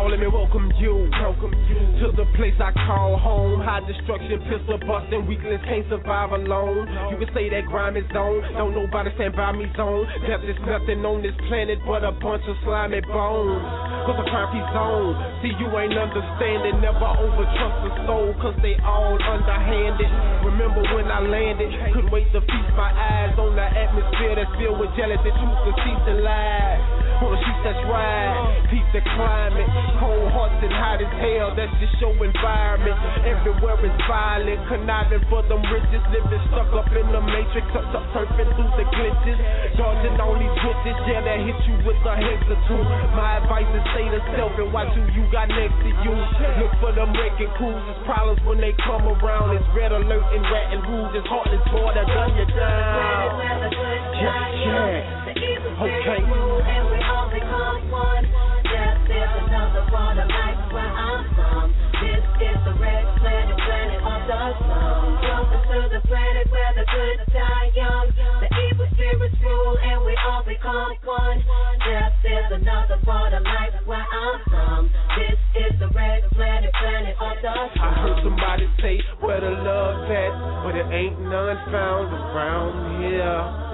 y'all, let me welcome you. Welcome you to the place I call home. High destruction, pistol busting, weaklings can't survive alone. You can say that grime is on, don't nobody stand by me zone. Death is nothing on this planet but a bunch of slimy bones. Cause the crime free zone. See, you ain't understanding, never overtrust a soul, cause they all underhanded. Remember when I landed, couldn't wait to feast my eyes on the atmosphere that's filled with jealousy, truth, deceit, and lies. On the streets that's right, peep the climate, cold hearts and hot as hell, that's just your environment. Everywhere is violent, conniving for them riches, living stuck up in the matrix, up, up, surfing through the glitches, dodging all these witches, yeah, that hit you with a hesitant. My advice is stay to self and watch who you got next to you. Look for them wrecking crews, it's problems when they come around, it's red alert and rat and rouge, it's heartless boy that done you down. Yeah, yeah. Okay. And we all become one. Death is another part of life where I'm from. This is the red planet, planet of the sun. Welcome to the planet where the good die young. The evil spirits rule and we all become one. Death is another part of life where I'm from. This is the red planet, planet of the sun. I heard somebody say where the love at, but it ain't none found around here.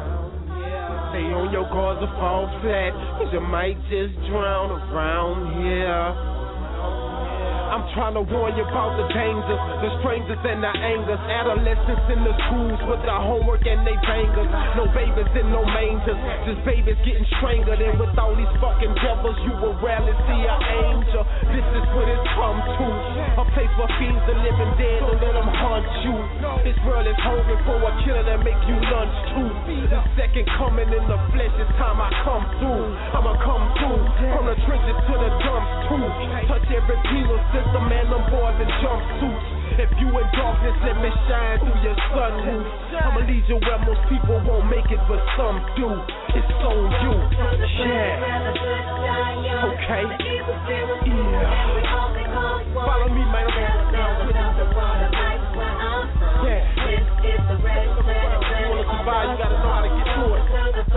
Stay on your guards or fall flat, cause you might just drown around here. I'm trying to warn you about the dangers, the strangers and the angers. Adolescents in the schools with the homework and they bangers. No babies in no mangers, just babies getting strangled. And with all these fucking devils, you will rarely see an angel. This is what it's come to, a place where fiends the living dead, don't let them haunt you. This world is hungry for a killer that make you lunch too. The second coming in the flesh, it's time I come through. I'ma come through, from the trenches to the dumps too. Touch every penal system and them boys in jumpsuits. If you in darkness, let me shine through your sunroof. I'ma lead you where most people won't make it, but some do. It's on you. Yeah. Okay. Yeah. Follow me, man. Yeah. You wanna survive, you gotta know how to get to it.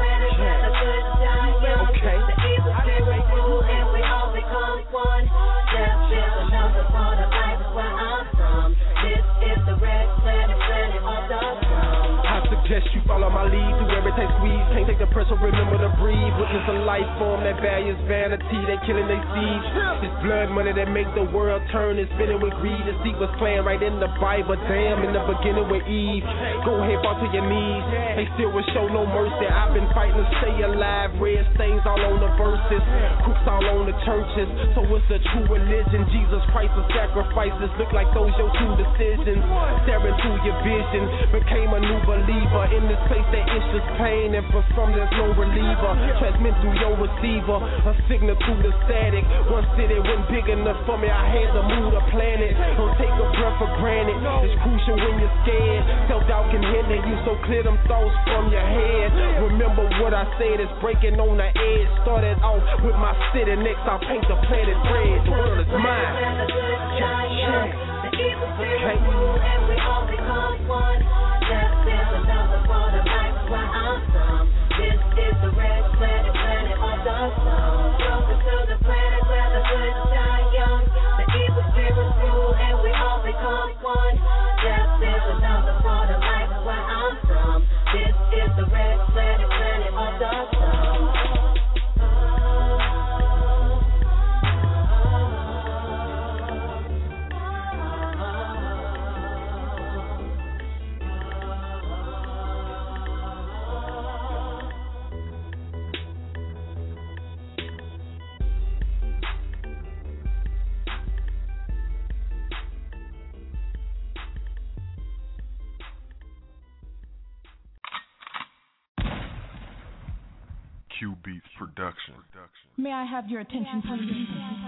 Yeah. Okay. And we all become one. Death is another part of life where I'm from. This is the red planet, planet of the sun. I suggest you follow my lead through every tight squeeze. Can't take the pressure, remember to breathe. Witness a life form that values vanity. They killing they seeds. It's blood money that make the world turn and spinning with greed. The seed was playing right in the Bible. Damn, in the beginning with Eve. Go ahead, fall to your knees. They still will show no mercy. I've been fighting to stay alive. Red stains all on the verses. Crooks all on the churches. So what's the true religion? Jesus Christ of sacrifices. Look like those your two decisions. Staring through your vision. Became a new believer. In this place that it's just pain. And for some there's no reliever. Transmit through your receiver. A signal through the static. One city wasn't big enough for me. I had to move the planet. Don't take a breath for granted. It's crucial when you're scared. Self-doubt can hinder you. So clear them thoughts from your head. Remember what I said. It's breaking on the edge. Started off with my city. Next I'll paint the planet red. The world is mine. The evil spirits rule and we all become one. Death is another part of life where I'm from. This is the red planet, planet of the sun. Welcome to the planet where the good die young. The evil spirits rule and we all become one. Death is another part of life where I'm from. This is the red planet, planet of the sun. Q Beats Production. May I have your attention, please?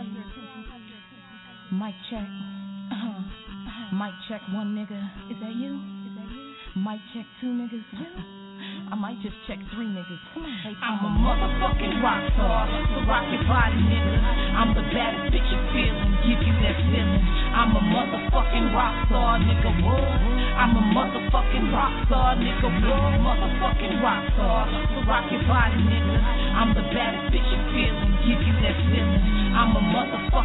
Mic check. Uh-huh. Mic check one nigga. Is that you? Is that you? Mic check two niggas. I might just check three niggas. Hey, I'm a motherfucking rock star, so rock your body, nigga. I'm the baddest bitch you feelin', give you that feeling. I'm a motherfucking rock star, nigga. What? I'm a motherfucking rock star, nigga. What? Motherfucking rock star, so rock your body, nigga. I'm the baddest bitch you feelin', give you that feeling. I'm a motherfucking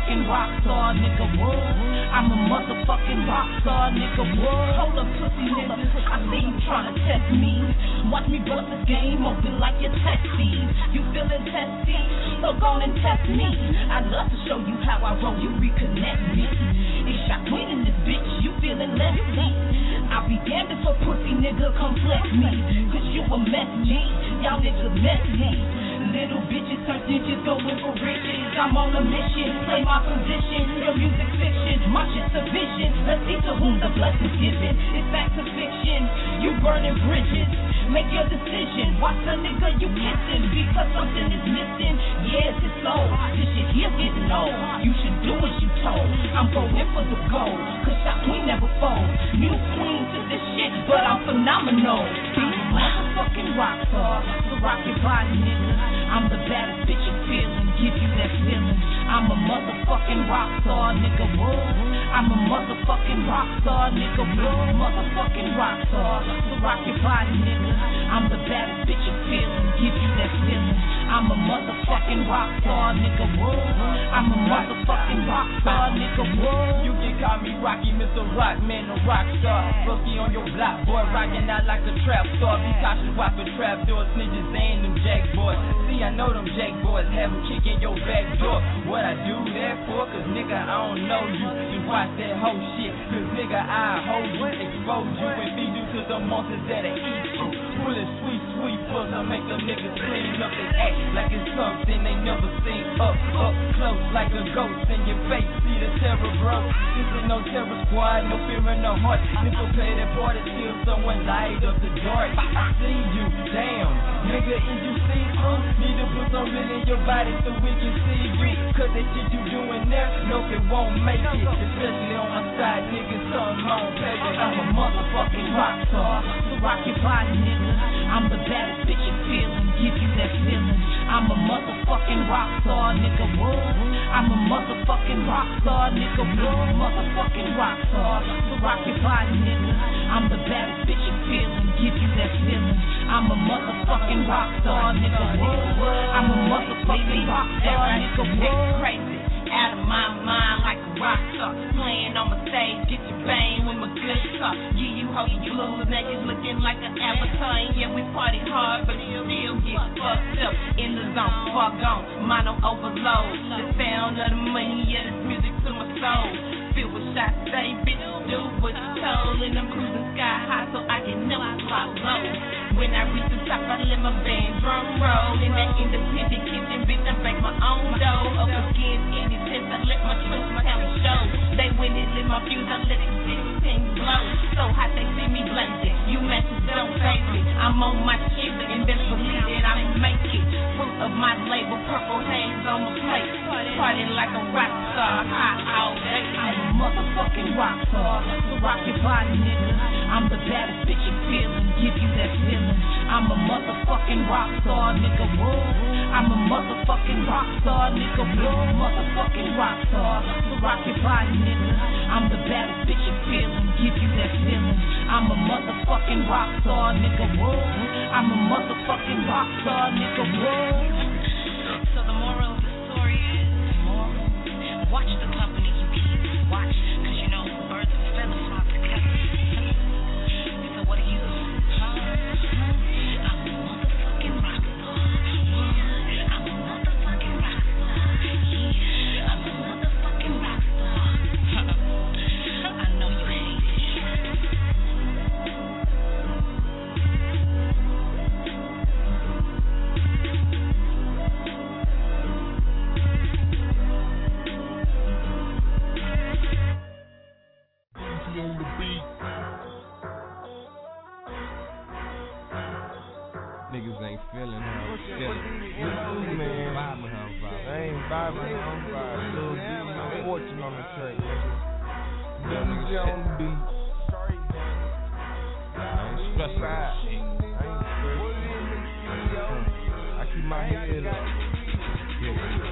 motherfucking rock star, nigga, what? I'm a motherfucking rock star, nigga, what? Hold up, pussy nigga, I see you tryna test me. Watch me bust this game open like your testes. You feeling testy? So go and test me. I'd love to show you how I roll, you reconnect me. It's shot queen in this bitch, you feeling lefty. I'll be damned if a pussy nigga come flex me. Cause you a mess, G, y'all niggas messy. Little bitches turn snitches, going for riches. I'm on a mission, play my position. Your music fiction, my shit's a vision. Let's see to whom the blessing's given. It's back to fiction, you burning bridges. Make your decision, watch the nigga you kissing. Because something is missing, yes it's low. This shit here getting old, you should do as you told. I'm going for the gold, cause shot queen never fold. New queen to this shit, but I'm phenomenal. Motherfucking rock star, so rock your body nigga. I'm the baddest bitch you feelin', give you that feeling. I'm a motherfucking rock star, nigga, what? I'm a motherfucking rock star, nigga, what? Motherfucking rock star, so rock your body, nigga. I'm the baddest bitch you feelin', give you that feeling. I'm a motherfucking rock star, nigga, what? I'm a motherfucking rock star, nigga, what? You can call me Rocky, Mister Rockman, a rock star. Rookie on your block, boy, rockin' out like a trap star. Be cautious, watch the trap doors, snitches ain't them jack boys. See, I know them jack boys have them kicking your back door. What I do that for? Cause nigga, I don't know you. Just watch that whole shit. Cause nigga, I hold you, expose you, and feed you to the monsters that'll eat you. Pull it sweet, sweet buzz, I make them niggas clean up and act like it's something they never seen. Up, up close like a ghost in your face. See the terror, bro. This ain't no terror squad, no fear in the heart. Nigga play that part till someone light up the dark. I see you, damn. Nigga, is you see through? Need to put some in your body so we can see you. Cause that shit you doing there, no, it won't make it. Especially on my side, nigga, some home, baby. I'm a motherfucking rock star, so rock your body, nigga. I'm the baddest bitch you feelin', give you that feeling. I'm a motherfucking rock star, nigga, what? I'm a motherfucking rock star, nigga, what? Motherfucking rock star, so rock your body, nigga. I'm the baddest bitch you feelin', give you that feeling. I'm a motherfucking rock star, nigga, what? I'm a motherfucking rock star, nigga, what? Crazy, out of my mind like a rock star. Playing on my stage, get your bang with my good stuff. Yeah, you hoes blues, now you looking like an avatar. And yeah, we party hard, but you still get fucked up. In the zone, fuck on, mono overload. The sound of the money, yeah, this music to my soul. Feel what shots say, bitch, do what you told. And I'm cruising sky high so I can never drop low. When I reach the top, I let my band drum roll. In that independent kitchen, bitch, I bake my own dough. Up against any test, I let my trust talent show. They win it, lit my fuse, I let it sixteen blow. So hot they see me blazing, you matches don't phase me. I'm on my shit, and best believe it, I make it. Fruit of my label, purple haze on my plate. Party like a rock star, hot all day. I'm a motherfucking rock star, so rock your body, nigga. I'm the baddest bitch you feelin', give you that feeling. I'm a motherfucking rock star, nigga, what? I'm a motherfucking rock star, nigga, what? Motherfucking rock star, so rock your body, nigga. I'm the baddest bitch you feelin', give you that feeling. I'm a motherfucking rock star, nigga, what? I'm a motherfucking rock star, nigga, what? So the moral of the story is, watch the company you keep. Watch, cause you know birds and feathers flock together. So what are you? I'm a motherfucking rock star. Yeah, I'm a motherfucking rock star. Yeah, I'm a motherfucking rock star. I know you hate it. On the beat. Niggas ain't feeling how I'm feeling. You man, vibing how I'm vibing. I ain't vibing how I'm vibing. Little D, no fortune on the track, nigga. Young nigga on the beat. I ain't stressing that shit. I ain't stressing. I keep my head up. Yeah.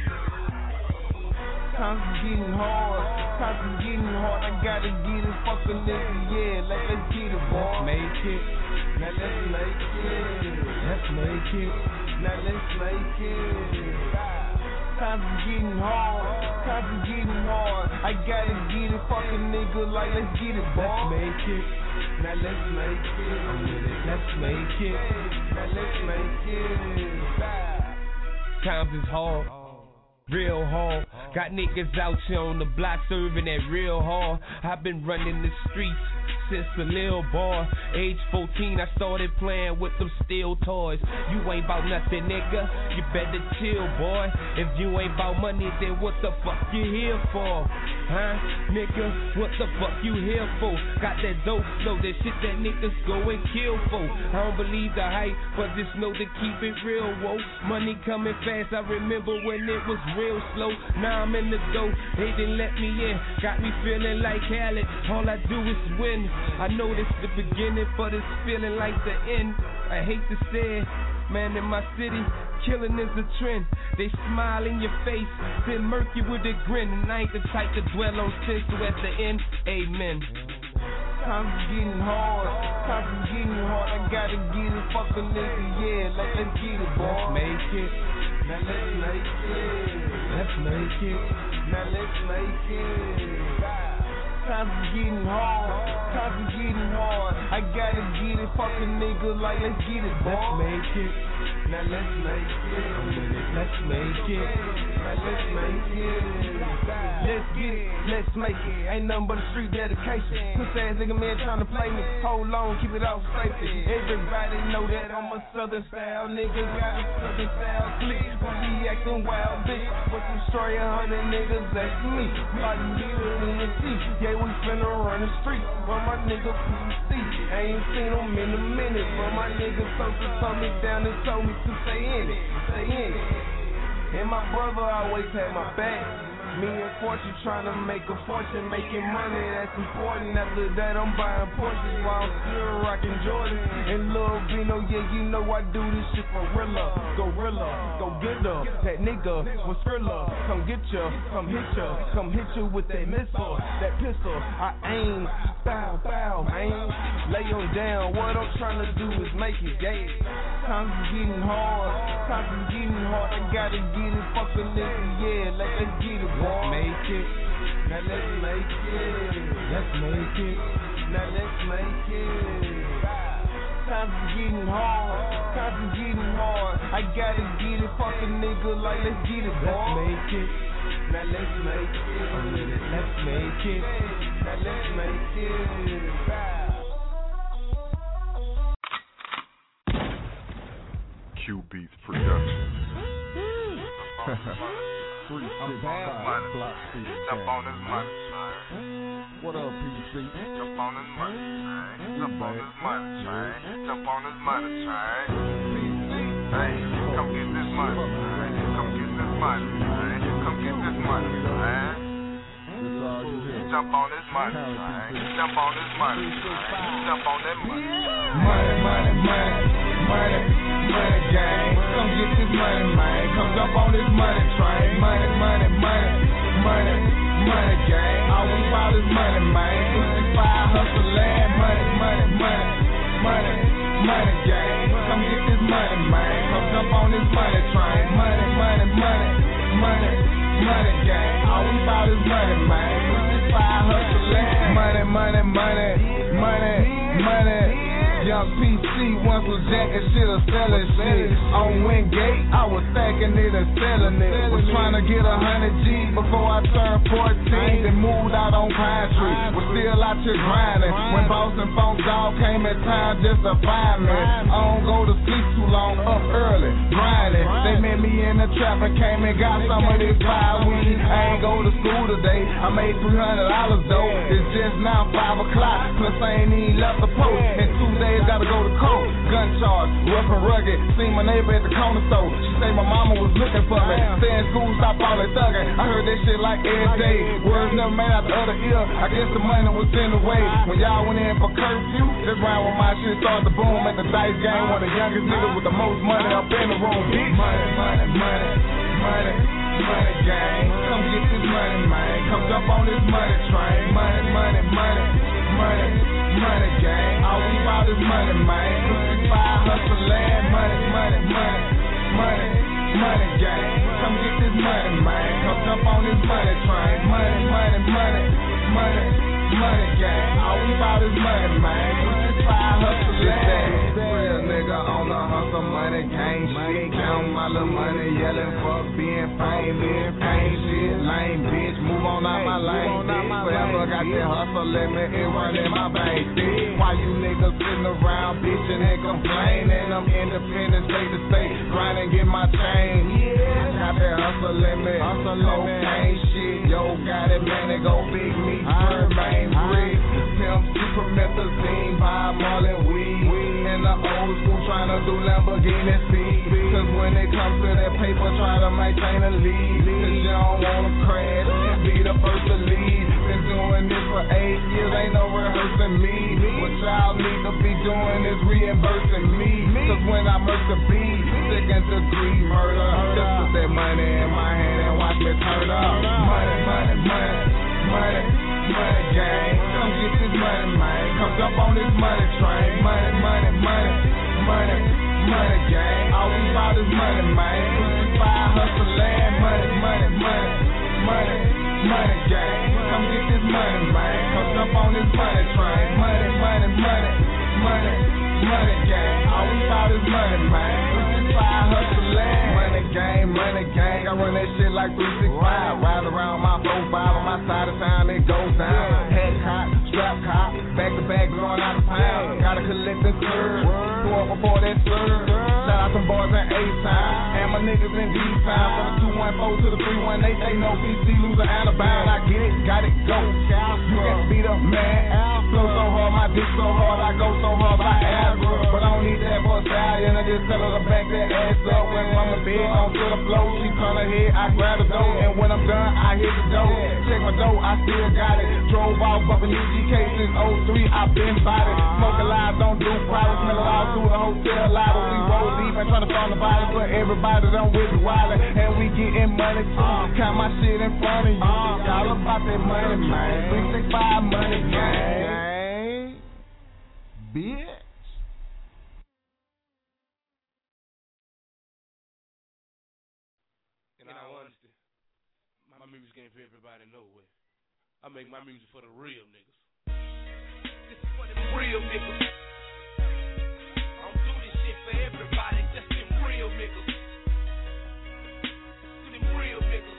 Times is getting hard, times is getting hard, I gotta get it, fuck a nigga, yeah, let, let's get it, boy. Let's make it, now let's make it, let's make it, now let's make it. Times is getting hard. Times is getting hard. I gotta get it, fuck a nigga like let's get it, boy. Let's make it. Now let's make it. I'm with it. Let's make it. Now let's make it. Times is hard. Real hard. Got niggas out here on the block serving that real hard. I've been running the streets since a little boy. Age fourteen, I started playing with them steel toys. You ain't bout nothing, nigga. You better chill, boy. If you ain't bout money, then what the fuck you here for? Huh? Nigga, what the fuck you here for? Got that dope flow, that shit that niggas go and kill for. I don't believe the hype, but just know to keep it real, whoa. Money coming fast, I remember when it was real slow. Now I'm in the dough, they didn't let me in. Got me feeling like Khaled, all I do is win. I know this the beginning, but it's feeling like the end. I hate to say it, man, in my city, killing is a trend. They smile in your face, then murk you with a grin. And I ain't the type to dwell on sin, so at the end, amen. Times is getting hard, times is getting hard. I gotta get it, fuck a nigga, yeah, like, let's get it, boy. Let's make it, now let's make it. Let's make it, now let's make it. Times is getting hard, times is getting hard. I gotta get it, fuck a nigga like let's get it, boy. Let's make it, now let's make it. I'm with it, let's make it, now let's make it. Let's get it, let's make it. Ain't nothing but a street dedication. Puss ass nigga man tryna play me. Hold on, keep it off safety. Everybody know that I'm a southern style nigga. Got a southern style clique. When we acting wild, bitch. But destroy a hundred niggas, that's me. Martin Luther in the teeth. Yeah, we finna run the street. But my nigga P C. I ain't seen him in a minute. But my nigga Sosa told me down and told me to stay in it. Stay in it. And my brother always had my back. Me and Fortune trying to make a fortune, making money, that's important. After that, I'm buying Porsches while I'm still rocking Jordan. And Lil Vino, yeah, you know I do this shit for Rilla. Gorilla, go get her. That nigga was Skrilla. Come get ya, come hit ya, come hit ya with that missile, that pistol. I aim, bow, bow, aim, lay on down. What I'm trying to do is make it gay. Times is getting hard, times is getting hard. I gotta get it, fuck a nigga, yeah, let, let's get it. Let's make it, now let's make it, let's make it, now let's make it. Times is getting hard, times is getting hard. I gotta get it, fuck a nigga like let's get it, boy. Let's make it, now let's make it, I'm with it, let's make it, now let's make it. Q Beats Production. Three, six, five, block, jump on this money train. What up, P C? Jump on this money train. Jump on this money train. Jump on this money train. Hey, come get this money train. Come get this money train. Come get this money train. Jump on this money train. Jump on this money train. Jump on that money. Money, money, money, money, money gang. Come get this money, man. Come jump on this money train. Money, money, money, money, money gang. All we about is money, man. fifty-five hustle land. Money, money, money, money, money gang. Come get this money, man. Come jump on this money train. Money, money, money, money, money gang. All we about is money, man. fifty-five hustle land. Money, money, money, money, money. Young P C once was jacking shit or selling shit. On Wingate, I was stacking it and selling it. Was trying to get a hundred G before I turned fourteen. Then moved out on Pine Tree. Was still out here grinding. When Boston Funk Dog came in town just to find me. I don't go to sleep too long, up early, grinding. They met me in the trap and came and got some of this fire weed. I ain't go to school today. I made three hundred dollars though. It's just now five o'clock. Plus I ain't even left the post. In two days gotta go to court. Gun charge, rough and rugged. Seen my neighbor at the corner store. She say my mama was looking for me. Stay in school, stop all that thugging. I heard that shit like every day. Words never made out the other ear. I guess the money was in the way. When y'all went in for curfew, this round when my shit started to boom at the dice game. One of the youngest niggas with the most money up in the room. Bitch. Money, money, money, money, money gang. Come get this money, man. Come jump on this money train. Money, money, money, money. Money gang, all we about is money, man. fifty-five hustle land, money, money, money, money, money gang. Come get this money, man. Come jump on this money train. Money, money, money, money, money gang. All we about is money, man. We just fly hustle land. Real nigga on the hustle, money gang shit. Count my little money, yelling fuck being famous. Ain't shit, lame bitch. Move on out my lane, bitch. Forever got that hustle limit, it run in my bank, bitch. Why you niggas sitting around bitching and complaining? I'm independent, state to state, grinding, get my chain. Yeah, got that hustle limit, hustle cocaine shit. Yo, got it, man, they go big me, remain brick. Pimp, super methazine, buy Marlin weed. In the old school, trying to do Lamborghini speed. Cause when it comes to that paper, try to maintain a lead. Cause you don't wanna crash and be the first to lead. Been doing this for eight years, ain't no rehearsing me. What y'all need to be doing is reimbursing me. Cause when I murk the beat, second degree murder. Just put that money in my hand and watch me turn up. Money, money, money, money, money gang. Come get this money, man. Come jump on this money train. Money, money, money, money, money gang. All we about is money, man. We just fire hustle land. Money, money, money, money, money gang. Come get this money, man. Come jump on this money train. Money, money, money, money, money gang. All we about is money, man. We just fire hustle land. Money gang, money gang. I run that shit like three sixty-five. Ride around my four five on my side of town, it goes down. Head cop, strap cop, back to back going out of town. Gotta collect the curve, pour up before that serve. Shout out some boys in A-time, and my niggas in D-time. From the two one four to the three one eight, they know P C loser out of bound. I get it, got it, go. You got to be the man. Flow so hard, my dick so hard, I go so hard by Asbro. But I don't need that for a stallion, I just tell her to back that ass up. When mama bed onto the floor, she turn her head, I grab the dough. And when I'm done, I hit the dough. Check my dough, I still got it. Drove off bumping U G K since oh three, I been body. Smoking live, don't do private, smell it all through the hotel lobby. We roll deep and trying to find the body, but everybody done with the wallet. And we getting money too, count my shit in front of you. All about that money, man. three six five money gang. Bitch. In all honesty, my music ain't for everybody nowhere. I make my music for the real niggas. This is for the real niggas. I don't do this shit for everybody, just them real niggas. To them real niggas.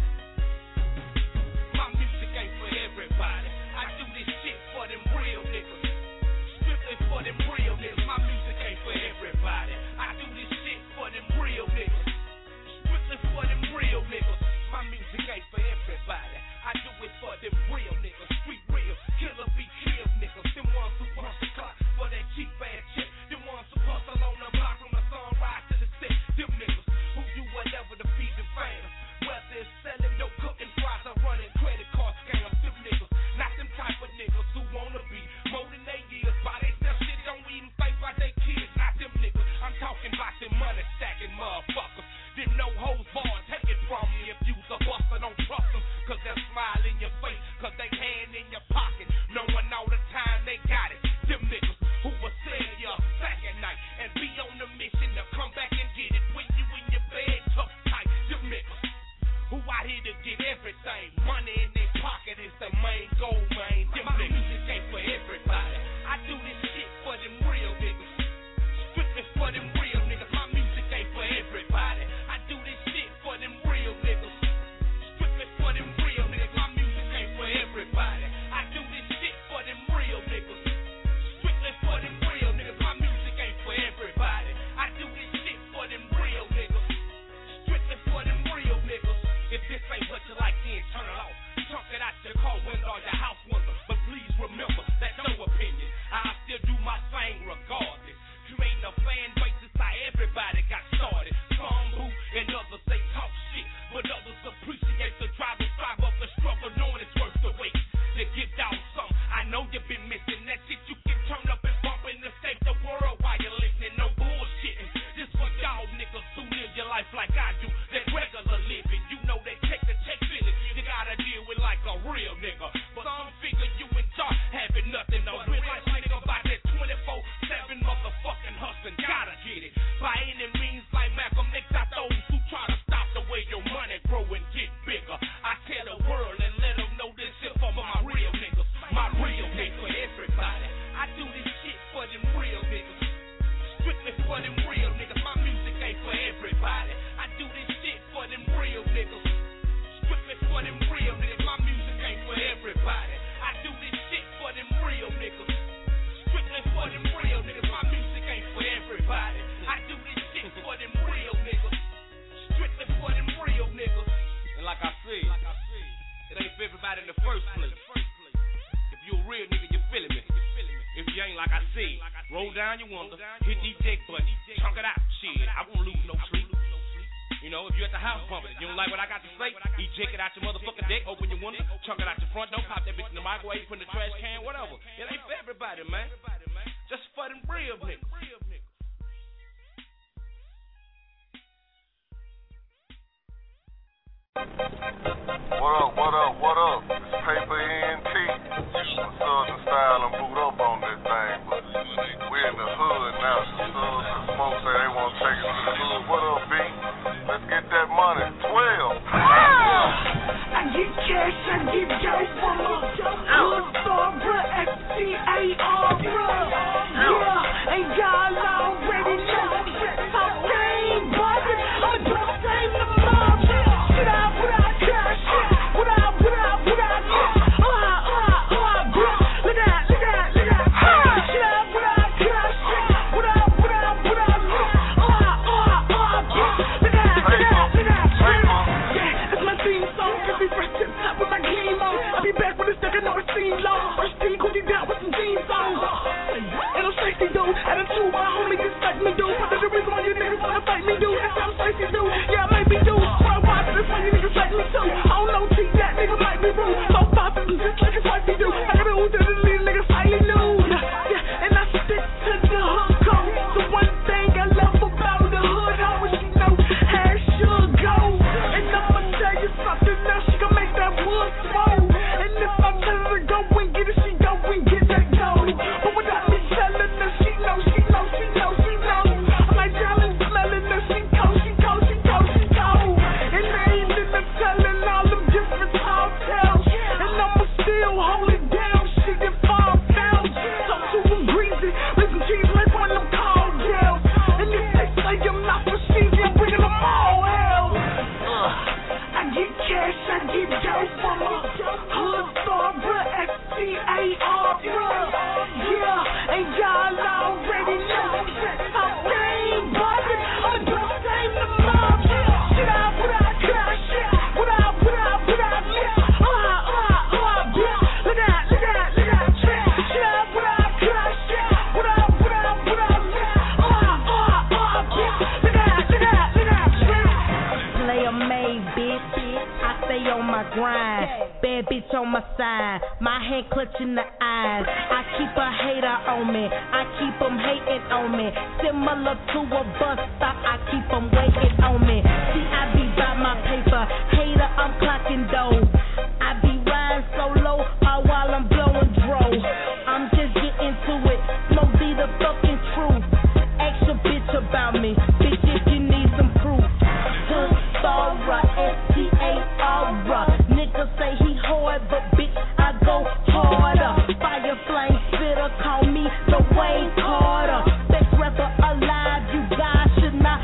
My music ain't for everybody. I do this shit for them real niggas. Strictly for them real niggas. My music ain't for everybody. I do this shit for them real niggas. Strictly for them real niggas. My music ain't for everybody. I do it for them real niggas. Street real. Killer be kill niggas. Them ones who punch the clock for that cheap ass shit. Them ones who hustle on the block from the sunrise to the set. Them niggas who do whatever to feed the fans. Whether it's selling no cooking fries or running credit card scams. Them niggas. Not them type of niggas who wanna be more than they years. By they sell shit, don't even think about they kids. Not them niggas. I'm talking about them money stacking motherfuckers. Them no hoes bars. Take it from me if you's a buster. Don't trust them. Cause they'll smile in your face. Cause they hand in your pocket. Knowing all the time they got it. Them niggas who will sell you a second night. And be on the mission to come back and get it. When you in your bed tucked tight. Them niggas who out here to get everything. Money in their pocket is the main goal, man. Them my niggas music ain't for everybody. I do this shit for them real niggas. Strictly for them real niggas. My music ain't for everybody. I do this shit for them real niggas. Strictly for them real niggas. My music ain't for everybody. I do this shit for them real niggas. Strictly for them real niggas. My music ain't for everybody. I do this shit for them real niggas. Strictly for them real niggas. If this ain't what you like, then turn it off. Chunk it out your car window or your house window. But please remember, that's no opinion. I still do my thing regardless. Creating a fan base is how everybody got started. Some who and others they talk shit, but others appreciate the drive and strive of the struggle, knowing it's worth the wait. To give y'all some, I know you've been missing that shit. You can turn up and bump and escape the world while you're listening. No bullshitting. This for y'all niggas who live your life like I do. That regular living, you know they take the check feeling. You gotta deal with like a real nigga. But some figure you in charge having nothing to real life nigga about that twenty-four seven motherfucking hustling. Gotta get it by any means like you wonder. Hit these deck buttons, chunk it out. Shit, I won't lose no sleep. You know, if you're at the house bumping, you don't like what I got to say, eject it out your motherfucking deck, open your window, chunk it out your front door, pop that bitch in the microwave, put in the trash can, whatever. It ain't for everybody, man. Just for them real niggas. What up, what up, what up? It's Paper E N T. Southern Style and boot up on this thing, but we in the hood now. The Subs and Smoke say they want to take us to the hood. What up, B? Let's get that money. twelve. I get cash, I get dope from a hood star, bruh, S T A R, bruh. Yeah, and y'all already know how game buzzing. I'm just saying the mob. What up, what up, cash? What up, what up, what up, yeah. Uh, uh, uh, bruh. Look at, look at, look at. What up, what up, cash? What up, what up, what up, yeah. Uh, uh, uh, bruh. Look at, look at, look at. Yeah, it's my theme song. Every breath with my game on. I'll be back with a second, know it seems long. First thing, Cootie down with some jeans on. And I'm spicy, dude. And I'm true, my homie dislike me, dude. But there's a reason why you niggas wanna fight me, dude. That's how I'm spicy, dude. Yeah, maybe, dude. That's why you niggas like me too. I don't know, T, that nigga might be rude. So pop it, just like his wife, he do. I got a ooh, that little nigga slightly nude. Yeah, and I stick to the hood code. The one thing I love about the hood, how would she know how it should go? And I'ma tell you something now, she gon' make that wood swole. And if I tell her to go and get it, she go and get that gold. But without me telling her, she know, she know, she know, she know. I'm like, darling, smelling her, she cold, she cold, she cold, she cold. And I ain't telling all them different tall tales, and I'ma still hold it down. She get five pounds, so too greasy. Make some cheese like one of them cold gels. And if they say I'm not for cheesy, I'm bringing them all hell. Uh, I get cash, I get dope from a hood star, bruh, S T A R, bruh. Yeah, and y'all already know how game buzzing. I'm just saying the mob. Shit out, what I got, shit. What up, what up, what up, yeah. Uh, uh, uh, yeah. Look at, look at, look at, yeah. Shit up, what up, crush, yeah. What up, what up, what up, yeah. Uh, uh, uh, yeah. Look at, look at, look at, yeah. Player made, bitch. I stay on my grind. Bad bitch on my side. My hand clutching the eyes. I keep a hater on me. I keep them hating on me. Similar to a bus stop. I keep them waiting on me. See, I be by my paper. Hater, I'm clocking dough. I be riding solo all while I'm blowing dro. I'm just getting to it. Smoke be the fucking truth. Ask your bitch about me. Bitch, if you need some proof. Hood star, S T A R. Niggas say he hard, but bitch, I go harder. Fire flame spitter, call me the Wayne Carter. Best rapper alive, you guys should not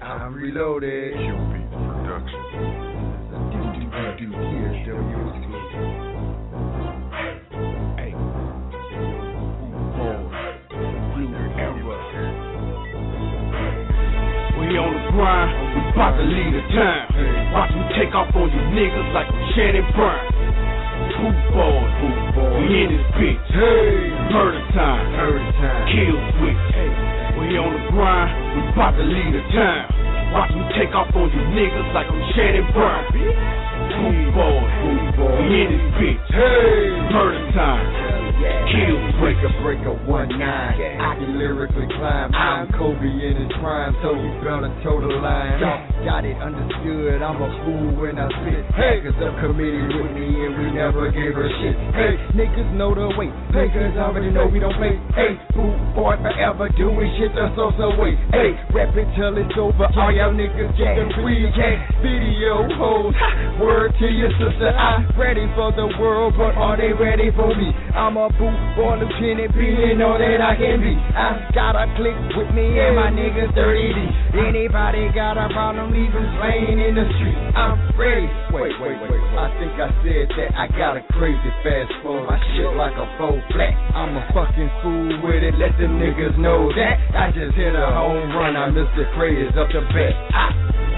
I'm reloaded. Q Beats Production. Do, do, do, here, W. Hey. Boy. New era. We on the grind, we bout to leave the town. Watch me take off on you niggas like Shannon Brown. Poop boy, poop boy, we in this bitch. Hey, murder time, murder time, kill switch. Hey, we on the grind, we bout to leave the town. Watch me take off on you niggas like I'm Shannon Brown. Poop boy, poop boy, we in this bitch. Hey, murder time, kill switch. Breaker, breaker, one nine. I can lyrically climb. I'm Kobe in his prime, so you better toe the line. Y'all got it understood. I'm a fool when I spit. Hey, cause I'm committed with me and we never gave her shit. Hey, niggas know the way. Niggas already know we don't play. Hey, fool boy forever doing shit the so-so way. Hey, rap it till it's over. All y'all niggas get the free cash video hoes. Word to your sister, I'm ready for the world, but are they ready for me? I'm a boot boy, Lieutenant B, and all that I can be. I got a click with me and my niggas thirty D. Anybody got a problem, leave them slain in the street. I'm ready. Wait, wait, wait. I think I said that I got a crazy fast forward. My shit like a four flat. I'm a fucking fool with it. Let them niggas know that. I just hit a home run. I missed the craze up the bat. I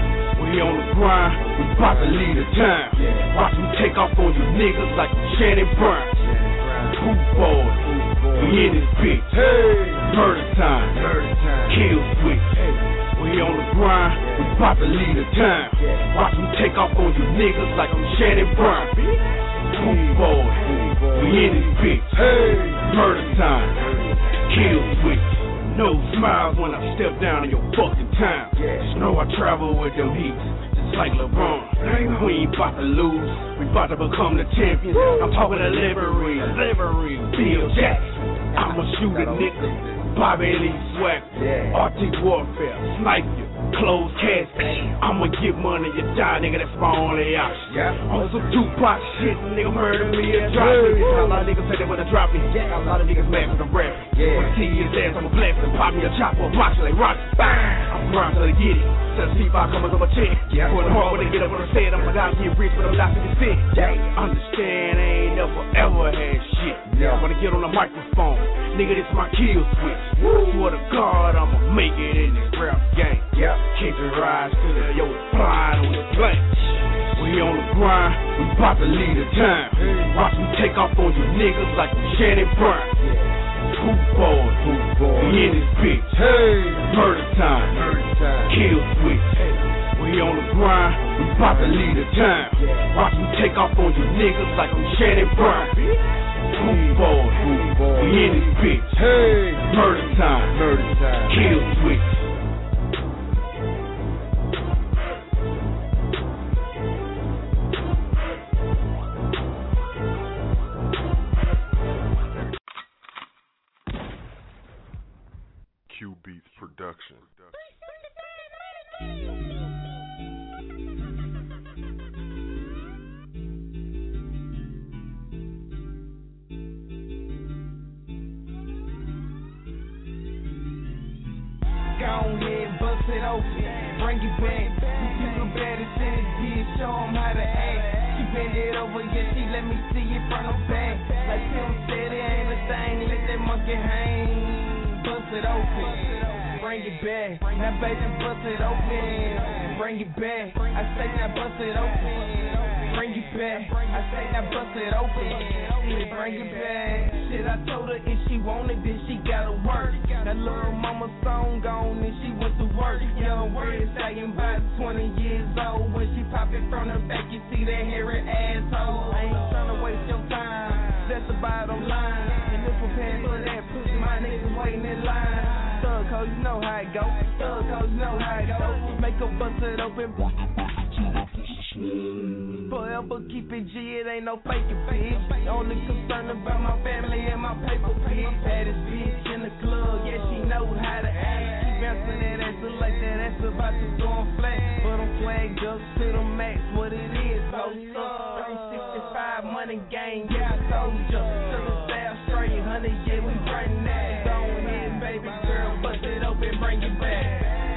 We on the grind, we bout to leave the town. Watch me take off on you niggas like Shannon Brown. Poop boy, we in this bitch. Hey, murder time, murder time, kill switch. Hey, we on the grind, we bout to leave the town. Watch me take off on you niggas like I'm Shannon Brown. Poop boy, we in this bitch. Hey, murder time, kill switch. No smiles when I step down in your fucking town. Just know I travel with them heats, just like LeBron. We ain't bout to lose, we bout to become the champions. I'm talking to Liberty, Liberty, Bill Jackson. I'ma shoot a nigga, Bobby Lee Swag, Arctic Warfare, snipe you, close casket. I'ma get money, you die, nigga, that's my only option. On some Tupac shit, nigga murder me and drop me. A lot of niggas say they wanna drop me, a lot of niggas mad cause I'm rapping. When I see his ass, I'ma blast him, pop me a chopper, box it like rock. Bang! I'm grind till they get it, till the C five coming on my check. For the hard when they get up on the set, I'm like, I'll get rich, but I'm not gonna sit. Understand, I ain't never ever had shit. I wanna get on the microphone, nigga, this my kill switch. Swear to God, I'ma make it in this rap game. Keep your eyes to the yo, blind on the plane. We on the grind, we bout to leave the town. Watch me take off on you niggas like Shannon Brown. Poop boy, poop boy, we in this bitch. Hey, murder time, murder time, kill switch. We on the grind, we bout to leave the town. Watch me take off on you niggas like I'm Shannon Brown. Poop boy, poop boy, we in this bitch. Hey, murder time, murder time, kill switch. Q Beats Production. Go ahead, bust it open, bring it back. You the baddest in this bitch, show 'em how to act. She bend it over, yeah, she let me see it from the back. Like Tim said, it ain't a thing, let that monkey hang. Bust it open, bring it back. Now baby, bust it open, bring it back. I say now bust it open, bring it back. I say now bust it open, bring it back. Shit, I told her if she wanted then she gotta work. That little mama song gone and she went to work. Young red saying about twenty years old. When she pop it from the back, you see that hairy asshole. I ain't tryna waste your time, that's the bottom line. And if I'm paying for that pussy, my niggas waiting in line. Thug cause you know how it go, thug cause you know how it go. Make her bust it open. Forever keep it G, it ain't no faking, bitch. Only concerned about my family and my paper, bitch. Baddest bitch in the club, yeah, she know how to act. She bouncing that ass like that, that's about to go on flat. But I'm flagged up to the max, what it is, post up. three sixty-five money gang, yeah, I told ya. To the south straight, honey, yeah, we run that. Go ahead, baby girl, bust it open, bring it back. Go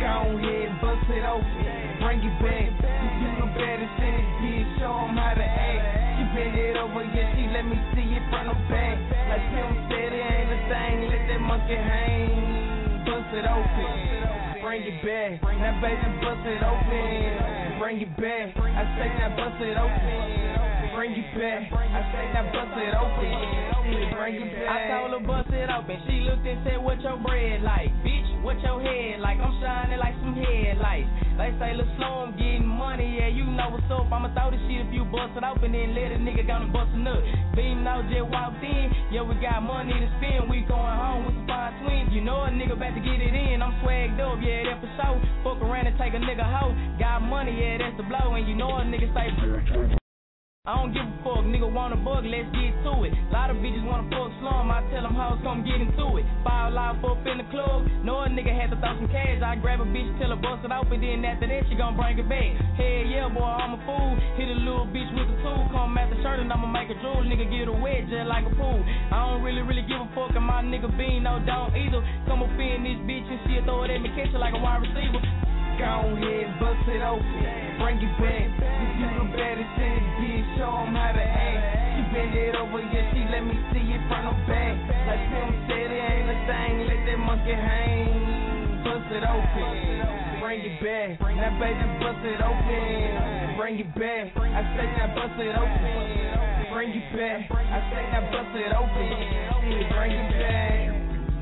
Go ahead, bust it open, bring it back. If you the baddest in this bitch, show 'em how to act. She bend it over, yeah, she let me see it from the back. Like Tim said, it ain't a thing, let that monkey hang. Bust it open, bring it back. Now baby, bust it open, bring it back. I say now bust it open, bring it back. I say now bust it open, bring it back. I told her bust it open, she looked and said, what your bread like? Bitch, what your head like? I'm shining like some headlights. They say, look slow, I'm getting money, yeah, you know what's up. I'ma throw this shit if you bust it open, then let a nigga go and bust a nut. Beam out, just walked in, yeah, we got money to spend. We going home with some fine twins. You know a nigga about to get it in, I'm swagged up, yeah, that for sure. Fuck around and take a nigga hoe. Got money, yeah, that's the blow. And you know a nigga say, I don't give a fuck, nigga want a bug, let's get to it. Lot of bitches wanna fuck slum, I tell them hoes come get into it. Fall off up in the club, know a nigga had to throw some cash. I grab a bitch till her bust it open, then after that she gon' bring it back. Hell yeah, boy, I'm a fool. Hit a little bitch with the tool, come at the shirt and I'ma make a drool. Nigga get a wet just like a pool. I don't really, really give a fuck, and my nigga Bean no don't either. Come up in this bitch and she'll throw it at me, catch it like a wide receiver. Go ahead, bust it open, bring it back. If you the baddest in this bitch, show 'em how to act. She bend it over, yeah, she let me see it from the back. Like Tim said, it ain't a thing, let that monkey hang. Bust it open, bring it back. Now baby, bust it open, bring it back. I say now bust it open, bring it back. I say now bust it open, bring it back.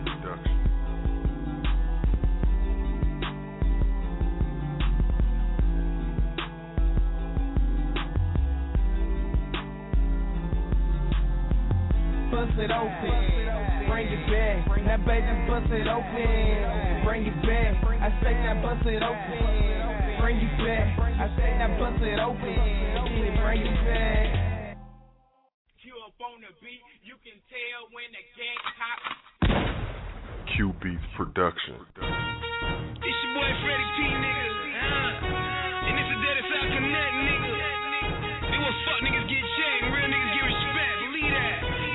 Bust it open, bring it back. Now baby, bust it open, bring it back. I say now bust it open, bring it back. I say now bust it open, bring it back. You up on the beat, you can tell when the gang hot. Q Beats Production. It's your boy Freddie P, nigga. Uh, and it's a Dead South Connect, nigga. They want fuck niggas get checked, and real niggas get respect. Believe that.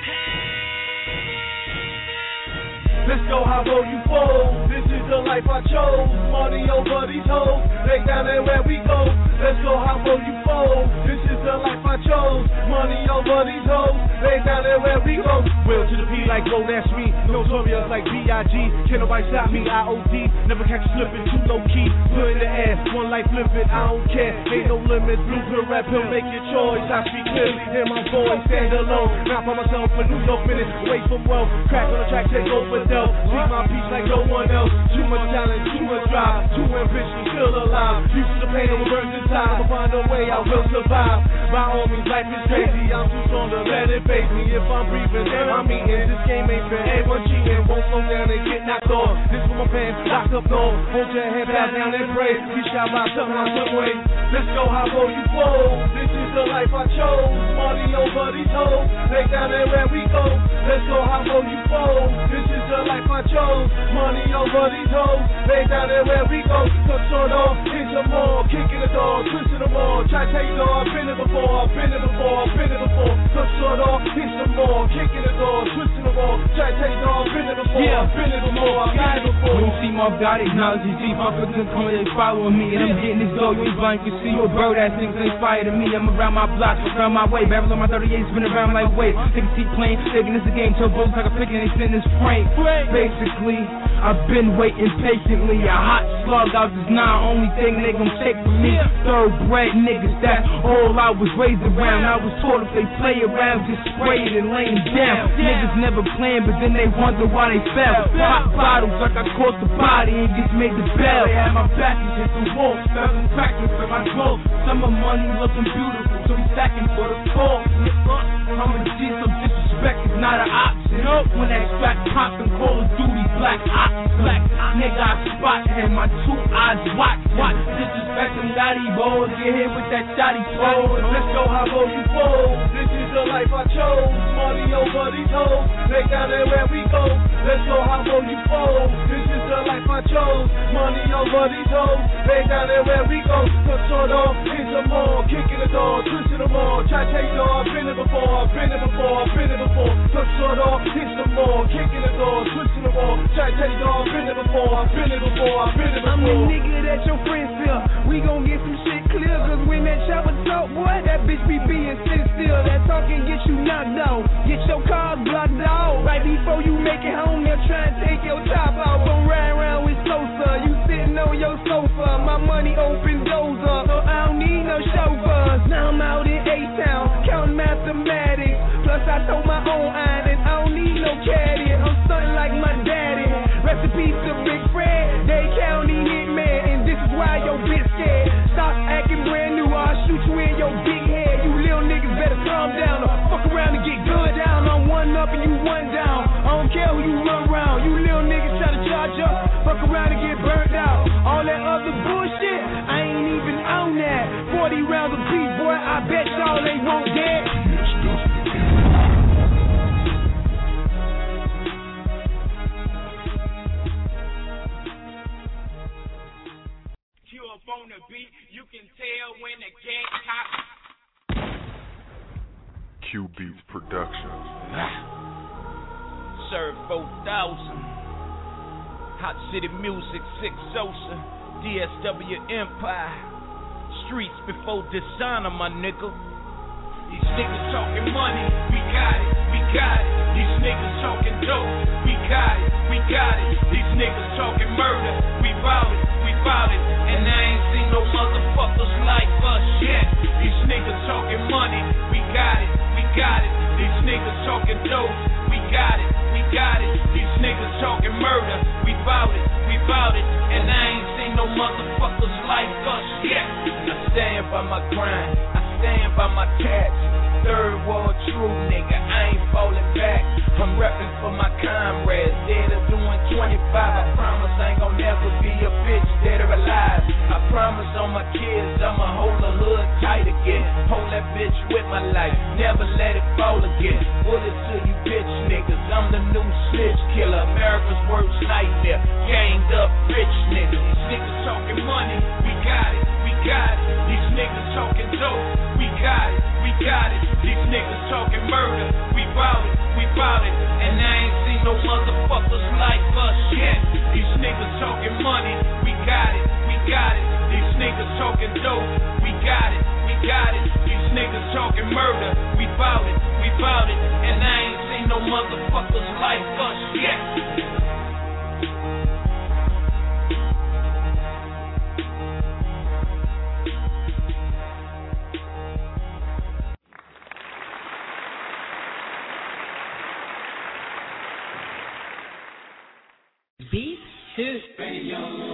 Let's go, how low you fold. This is the life I chose. Money over these hoes. They down there where we go. Let's go, how low you fold. This is the life I chose. Money over these hoes. They down there where we go. Will to the P like go, that's me. Notorious like B I G. Can't nobody stop me, I O D. Never catch you slipping, too low key. Put in the air, one life living, I don't care. Ain't no limit, blueprint rap, he'll make your choice. I speak clearly, hear my voice, stand alone. Not by myself, for New York minutes, away from wealth. Crack on the track, take over. Speak my peace like no one else. Too much talent, too much drive, too ambitious, still alive. Used to the pain of a burden inside. I'll find a way, I will survive. By all means, life is crazy. I'm too strong to let it face me. If I'm breathing, then I'm eating. This game ain't fair. Everyone cheating, won't slow down and get knocked off. This for my fans, locked up north. Hold your head back down and pray. We shall rise somehow, some way. Let's go, how low you fall. This is the life I chose. Money over these hoes. They down there where we go. Let's go, how low you fall. This is the life I chose. Money over these hoes. They down there where we go. Touch on off, hit some more. Kicking the door, twisting the wall. Try to take it all. I've been it before, I've been it before, I've been it before. Touch on off, hit some more. Kicking the door, twisting the wall. Try to take it all. I've been it before, yeah. I've been it before, I've been it before. When you see my God, acknowledge his deep. I'm fucking coming, they following me. And I'm getting this dough, you ain't blind, you see your bro, that niggas ain't fire to me. I'm around my block, around my way. Barrels on my thirty-eight, spin around like weight. Niggas keep playing, thinking this a game, till both like a pick and they send this prank. Basically, I've been waiting patiently. A hot slug out this nine, only thing they gon' take from me. Thoroughbred niggas, that's all I was raised around. I was taught if they play around, just spray it and lay them down. Niggas never playing, but then they wonder why they fell. Pop bottles like I caught the body and just made the bell. They had my back and hit the wall, seven practice for my clothes. Summer money looking beautiful, so we stacking for the fall. I'm a G, so disrespect is not an option. When that strap pops and Call of Duty, black ops, black nigga I spot and my two eyes watch, watch. Disrespect them daddy boys, get hit with that shotty pole. Let's go, how low you fall. This is the life I chose. Money over these hoes. They down there where we go. Let's go, how low you fall. This is the life I chose. Money over these hoes. They down there where we go. Touch on off, hit some more. Kicking the door, twisting the wall. Try to take it all. I've been it before, I've been it before, I've been it before. Touch on off, hit some more. Kicking the door, twisting the wall. Try to take it all. I've been it before, I've been it before, I've been it before. I'm the nigga bitch be being sit still. That talking get you knocked out. Get your cars blocked out. Right before you make it home, they'll try and take your top off. Don't ride around with Sosa. You sitting on your sofa. My money open doors up, so I don't need no chauffeurs. Now I'm out in A-Town, counting mathematics. Plus I told my own iron and I don't need no caddy. I'm stunting like my daddy. Recipe to Big Fred, Day County hitman, and this is why your bitch scared. Stop acting brand new or I'll shoot you in your big head. You little niggas better calm down or fuck around and get good down. I'm one up and you one down. I don't care who you run around. You little niggas try to charge up, fuck around and get burned out. All that other bullshit, I ain't even on that. forty rounds of beef, boy, I bet y'all ain't won't get. On the beat, you can tell when the gang hot. Q Beats Productions. Serve four thousand. Hot City Music, Six Sosa, D S W Empire. Streets before dishonor, my nigga. These niggas talking money, we got it, we got it. These niggas talking dope, we got it, we got it. These niggas talking murder, we bout it, we bout it. And I ain't seen no motherfuckers like us yet. These niggas talking money, we got it, we got it. These niggas talking dope, we got it, we got it. These niggas talking murder, we bout it, we bout it. And I ain't seen no motherfuckers like us yet. I stand by my grind, I stand by my cats. Third world true nigga, I ain't falling back. I'm reppin' for my comrades, dead or doing twenty-five. I promise I ain't gon' never be a bitch, dead or alive. I promise on my kids I'ma hold the hood tight again. Hold that bitch with my life, never let it fall again. Bullets to you bitch niggas, I'm the new snitch killer. America's worst nightmare, ganged up rich niggas. These niggas talking money, we got it, we got it. These niggas talking dope, we got it, we got it. These niggas talking murder, we bout it, we bout it. And I ain't seen no motherfuckers like us yet. These niggas talking money, we got it, we got it. These niggas talking dope, we got it, we got it. These niggas talking murder, we bout it, we bout it. And I ain't seen no motherfuckers like us yet. Beat two. Radio.